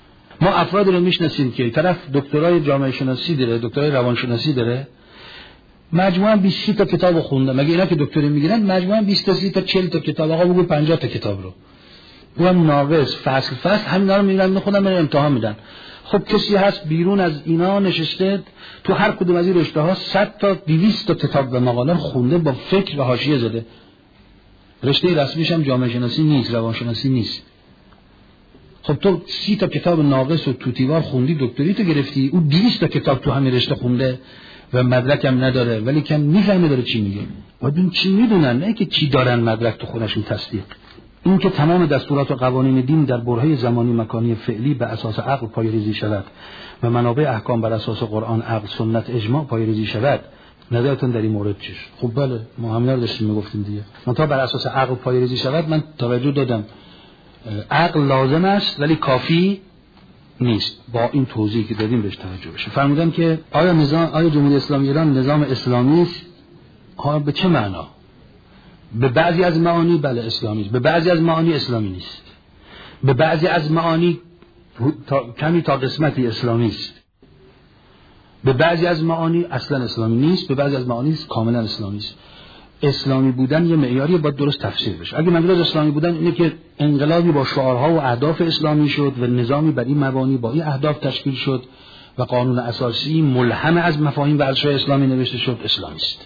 ما افرادی رو میشناسیم که طرف دکترای جامعه شناسی داره، دکترای روانشناسی داره، مجموعاً 20 تا کتاب خونده. مگه اینا که دکتری میگیرن مجموعاً 20 تا 30 تا 40 تا کتاب، آقا بگو 50 تا کتاب رو اونم ناقص فصل همینا رو میگیرن میخونن من امتحان میدن. خب کسی هست بیرون از اینا نشسته تو هر کدوم از این رشته ها 100 تا 200 تا کتاب و مقاله خونده، با فکر و حاشیه زده. رشته رسمیش هم جامعه شناسی نیست، روانشناسی نیست. خب تو 30 تا کتاب ناقص و توتیوار خوندی، دکتری تو گرفتی، اون 200 تا کتاب تو همین رشته خونده و مدرک هم نداره ولی کم میفهمه داره چی میگه. باید چی میدونن، نه که چی دارن مدرک تو خونشون تصدیق. این که تمام دستورات و قوانین دین در برهه زمانی مکانی فعلی به اساس عقل پایه‌ریزی شود و منابع احکام بر اساس قرآن، عقل، سنت، اجماع پایه‌ریزی شود. نظرتون در این مورد چیه؟ خب بله ما همینا رو داشتیم میگفتیم دیگه. منتها بر اساس عقل پایه‌ریزی شود، من توجه دادم عقل لازم است ولی کافی نیست. با این توضیحی که دادیم بهش توجه بشه. فرمودم که آیا جمهوری اسلامی ایران نظام اسلامی است؟ به چه معنا؟ به بعضی از معانی بله اسلامی است، به بعضی از معانی اسلامی نیست، به بعضی از معانی کمی تا قسمتی اسلامی است، به بعضی از معانی اصلا اسلامی نیست، به بعضی از معانی کاملا اسلامی است. اسلامی بودن یه معیاری باید درست تفسیر بشه. اگه منظور از اسلامی بودن اینه که انقلابی با شعارها و اهداف اسلامی شد و نظامی بر این مبانی با این اهداف تشکیل شد و قانون اساسی ملهم از مفاهیم و ارزش‌های اسلامی نوشته شد، اسلامی است.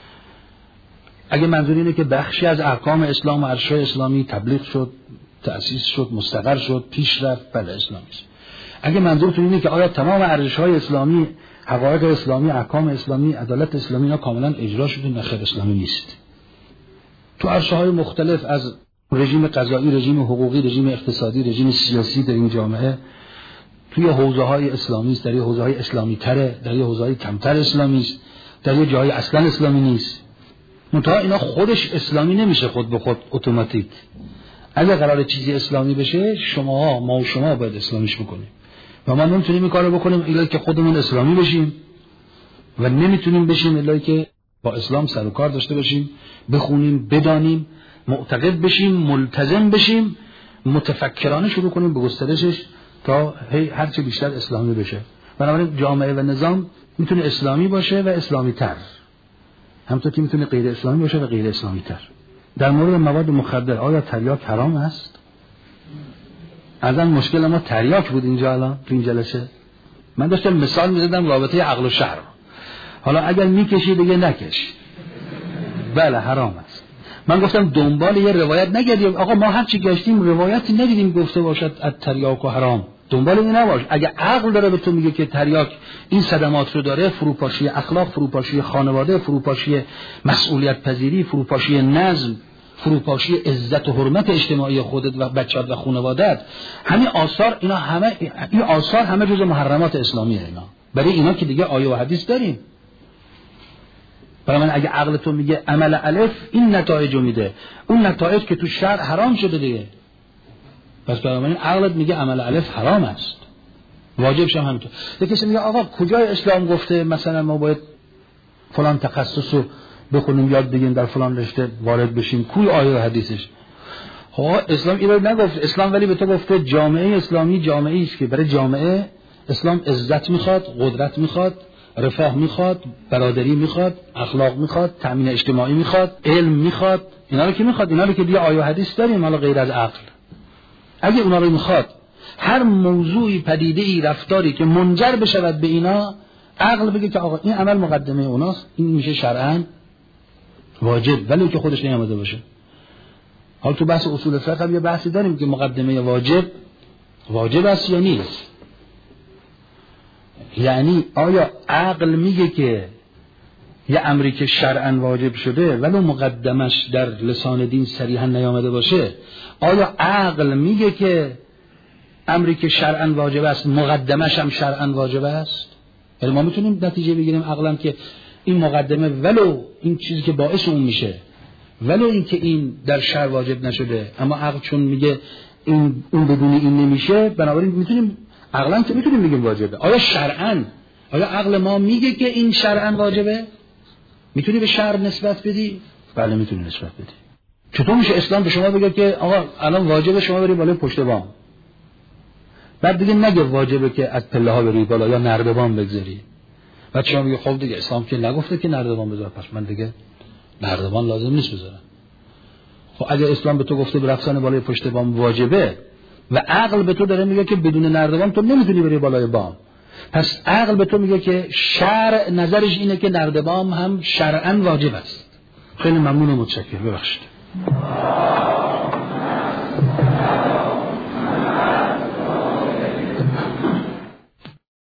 اگه منظور اینه که بخشی از احکام اسلام و ارزش‌های اسلامی تبلیغ شد، تأسیس شد، مستقر شد، پیش رفت، بله اسلامی است. اگه منظورتون اینه که آیا تمام ارزش‌های اسلامی، حقایق اسلامی، احکام اسلامی، عدالت اسلامی اینا کاملا اجرا شده، نه خیر اسلامی نیست. تو عرصه‌های مختلف از رژیم قضایی، رژیم حقوقی، رژیم اقتصادی، رژیم سیاسی در این جامعه توی حوزه‌های اسلامی است، در یه حوزه‌های اسلامی تره، در یه حوزه‌های کمتر اسلامی است، در یه جایی اصلا اسلامی نیست. منتها اینا خودش اسلامی نمیشه خود به خود اتوماتیک. اگه قرار چیزی اسلامی بشه ما و شما باید اسلامیش بکنیم و ما نمیتونیم این کارو بکنیم الا که خودمون اسلامی بشیم و نمیتونیم بشیم الا که با اسلام سر و کار داشته باشیم، بخونیم، بدانیم، معتقد بشیم، ملتزم بشیم، متفکرانه شروع کنیم به گسترشش تا هر چه بیشتر اسلامی بشه. بنابراین جامعه و نظام میتونه اسلامی باشه و اسلامی تر، همونطور که میتونه غیر اسلامی باشه و غیر اسلامی تر. در مورد مواد مخدر آیا تریاک حرام است؟ ازن مشکل ما تریاک بود اینجا الان تو این جلسه. من داشتم مثال میزدم رابطه عقل و شرع. حالا اگر میکشی دیگه نکش. بله حرام است. من گفتم دنبال یه روایت نگردیم. آقا ما هر چی گشتیم روایتی ندیدیم گفته باشد التریاک و حرام. دنبال این نباش. اگه عقل داره به تو میگه که تریاک این صدمات رو داره، فروپاشی اخلاق، فروپاشی خانواده، فروپاشی مسئولیت پذیری، فروپاشی نظم، فروپاشی عزت و حرمت اجتماعی خودت و بچه‌ت و خانواده‌ات، همین آثار این آثار همه جزء محرمات اسلامیه. اینا برای اینا که دیگه آیه و حدیث داریم. برای من اگه عقل تو میگه عمل الف این نتایجو میده، اون نتایج که تو شرع حرام شده دیگه، پس برای من عقلت میگه عمل الف حرام است، واجبش هم همینطور. یکی میگه آقا کجای اسلام گفته مثلا ما باید فلان تخصص رو بخونیم، یاد بگیریم، در فلان رشته وارد بشیم، کوی آیه و حدیثش؟ ها اسلام اینو نگفت. اسلام ولی به تو گفته جامعه اسلامی جامعه‌ای است که برای جامعه اسلام عزت میخواد، قدرت میخواد، رفاه میخواد، برادری میخواد، اخلاق میخواد، تامین اجتماعی میخواد، علم میخواد. اینا رو که میخواد، اینا رو که دیگه آیه و حدیث داریم، حالا غیر از عقل. اگه اونا رو میخواد، هر موضوعی، پدیده‌ای، رفتاری که منجر بشود به اینا، عقل بگه که آقا این عمل مقدمه اوناست، این میشه شرعاً واجب، ولی که خودش نیامده باشه. حالا تو بحث اصول فقه هم یه بحثی داریم که مقدمه واجب است یا نیست. یعنی آیا عقل میگه که یه امری که شرعاً واجب شده ولو مقدمش در لسان دین صریحاً نیامده باشه، آیا عقل میگه که امری که شرعاً واجب است مقدمش هم شرعاً واجب است؟ یعنی ما میتونیم نتیجه بگیریم عقلاً که این مقدمه ولو این چیزی که باعث اون میشه، ولو این که این در شرع واجب نشده، اما عقل چون میگه این اون بدون این نمیشه، بنابراین میتونیم عقلاً که میتونیم بگیم واجبه. آیا شرعاً، آیا عقل ما میگه که این شرعاً واجبه؟ میتونی به شرع نسبت بدی؟ بله میتونی نسبت بدی. چطور میشه اسلام به شما بگه که آقا الان واجبه شما برید بالای پشت بام؟ بعد دیگه نگه واجبه که از پله ها بری بالا یا نردبان بگذاری. بعد شما میگه خب دیگه اسلام که نگفته که نردبان بذار، پس من دیگه نردبان لازم نیست بذارم. خب اگه اسلام به تو گفته به رفتن بالای پشت بام واجبه و عقل به تو داره میگه که بدون نردبان تو نمیتونی بری بالای بام، پس عقل به تو میگه که شرع نظرش اینه که نردبان هم شرعاً واجب است. خیلی ممنون و متشکرم. ببخشید.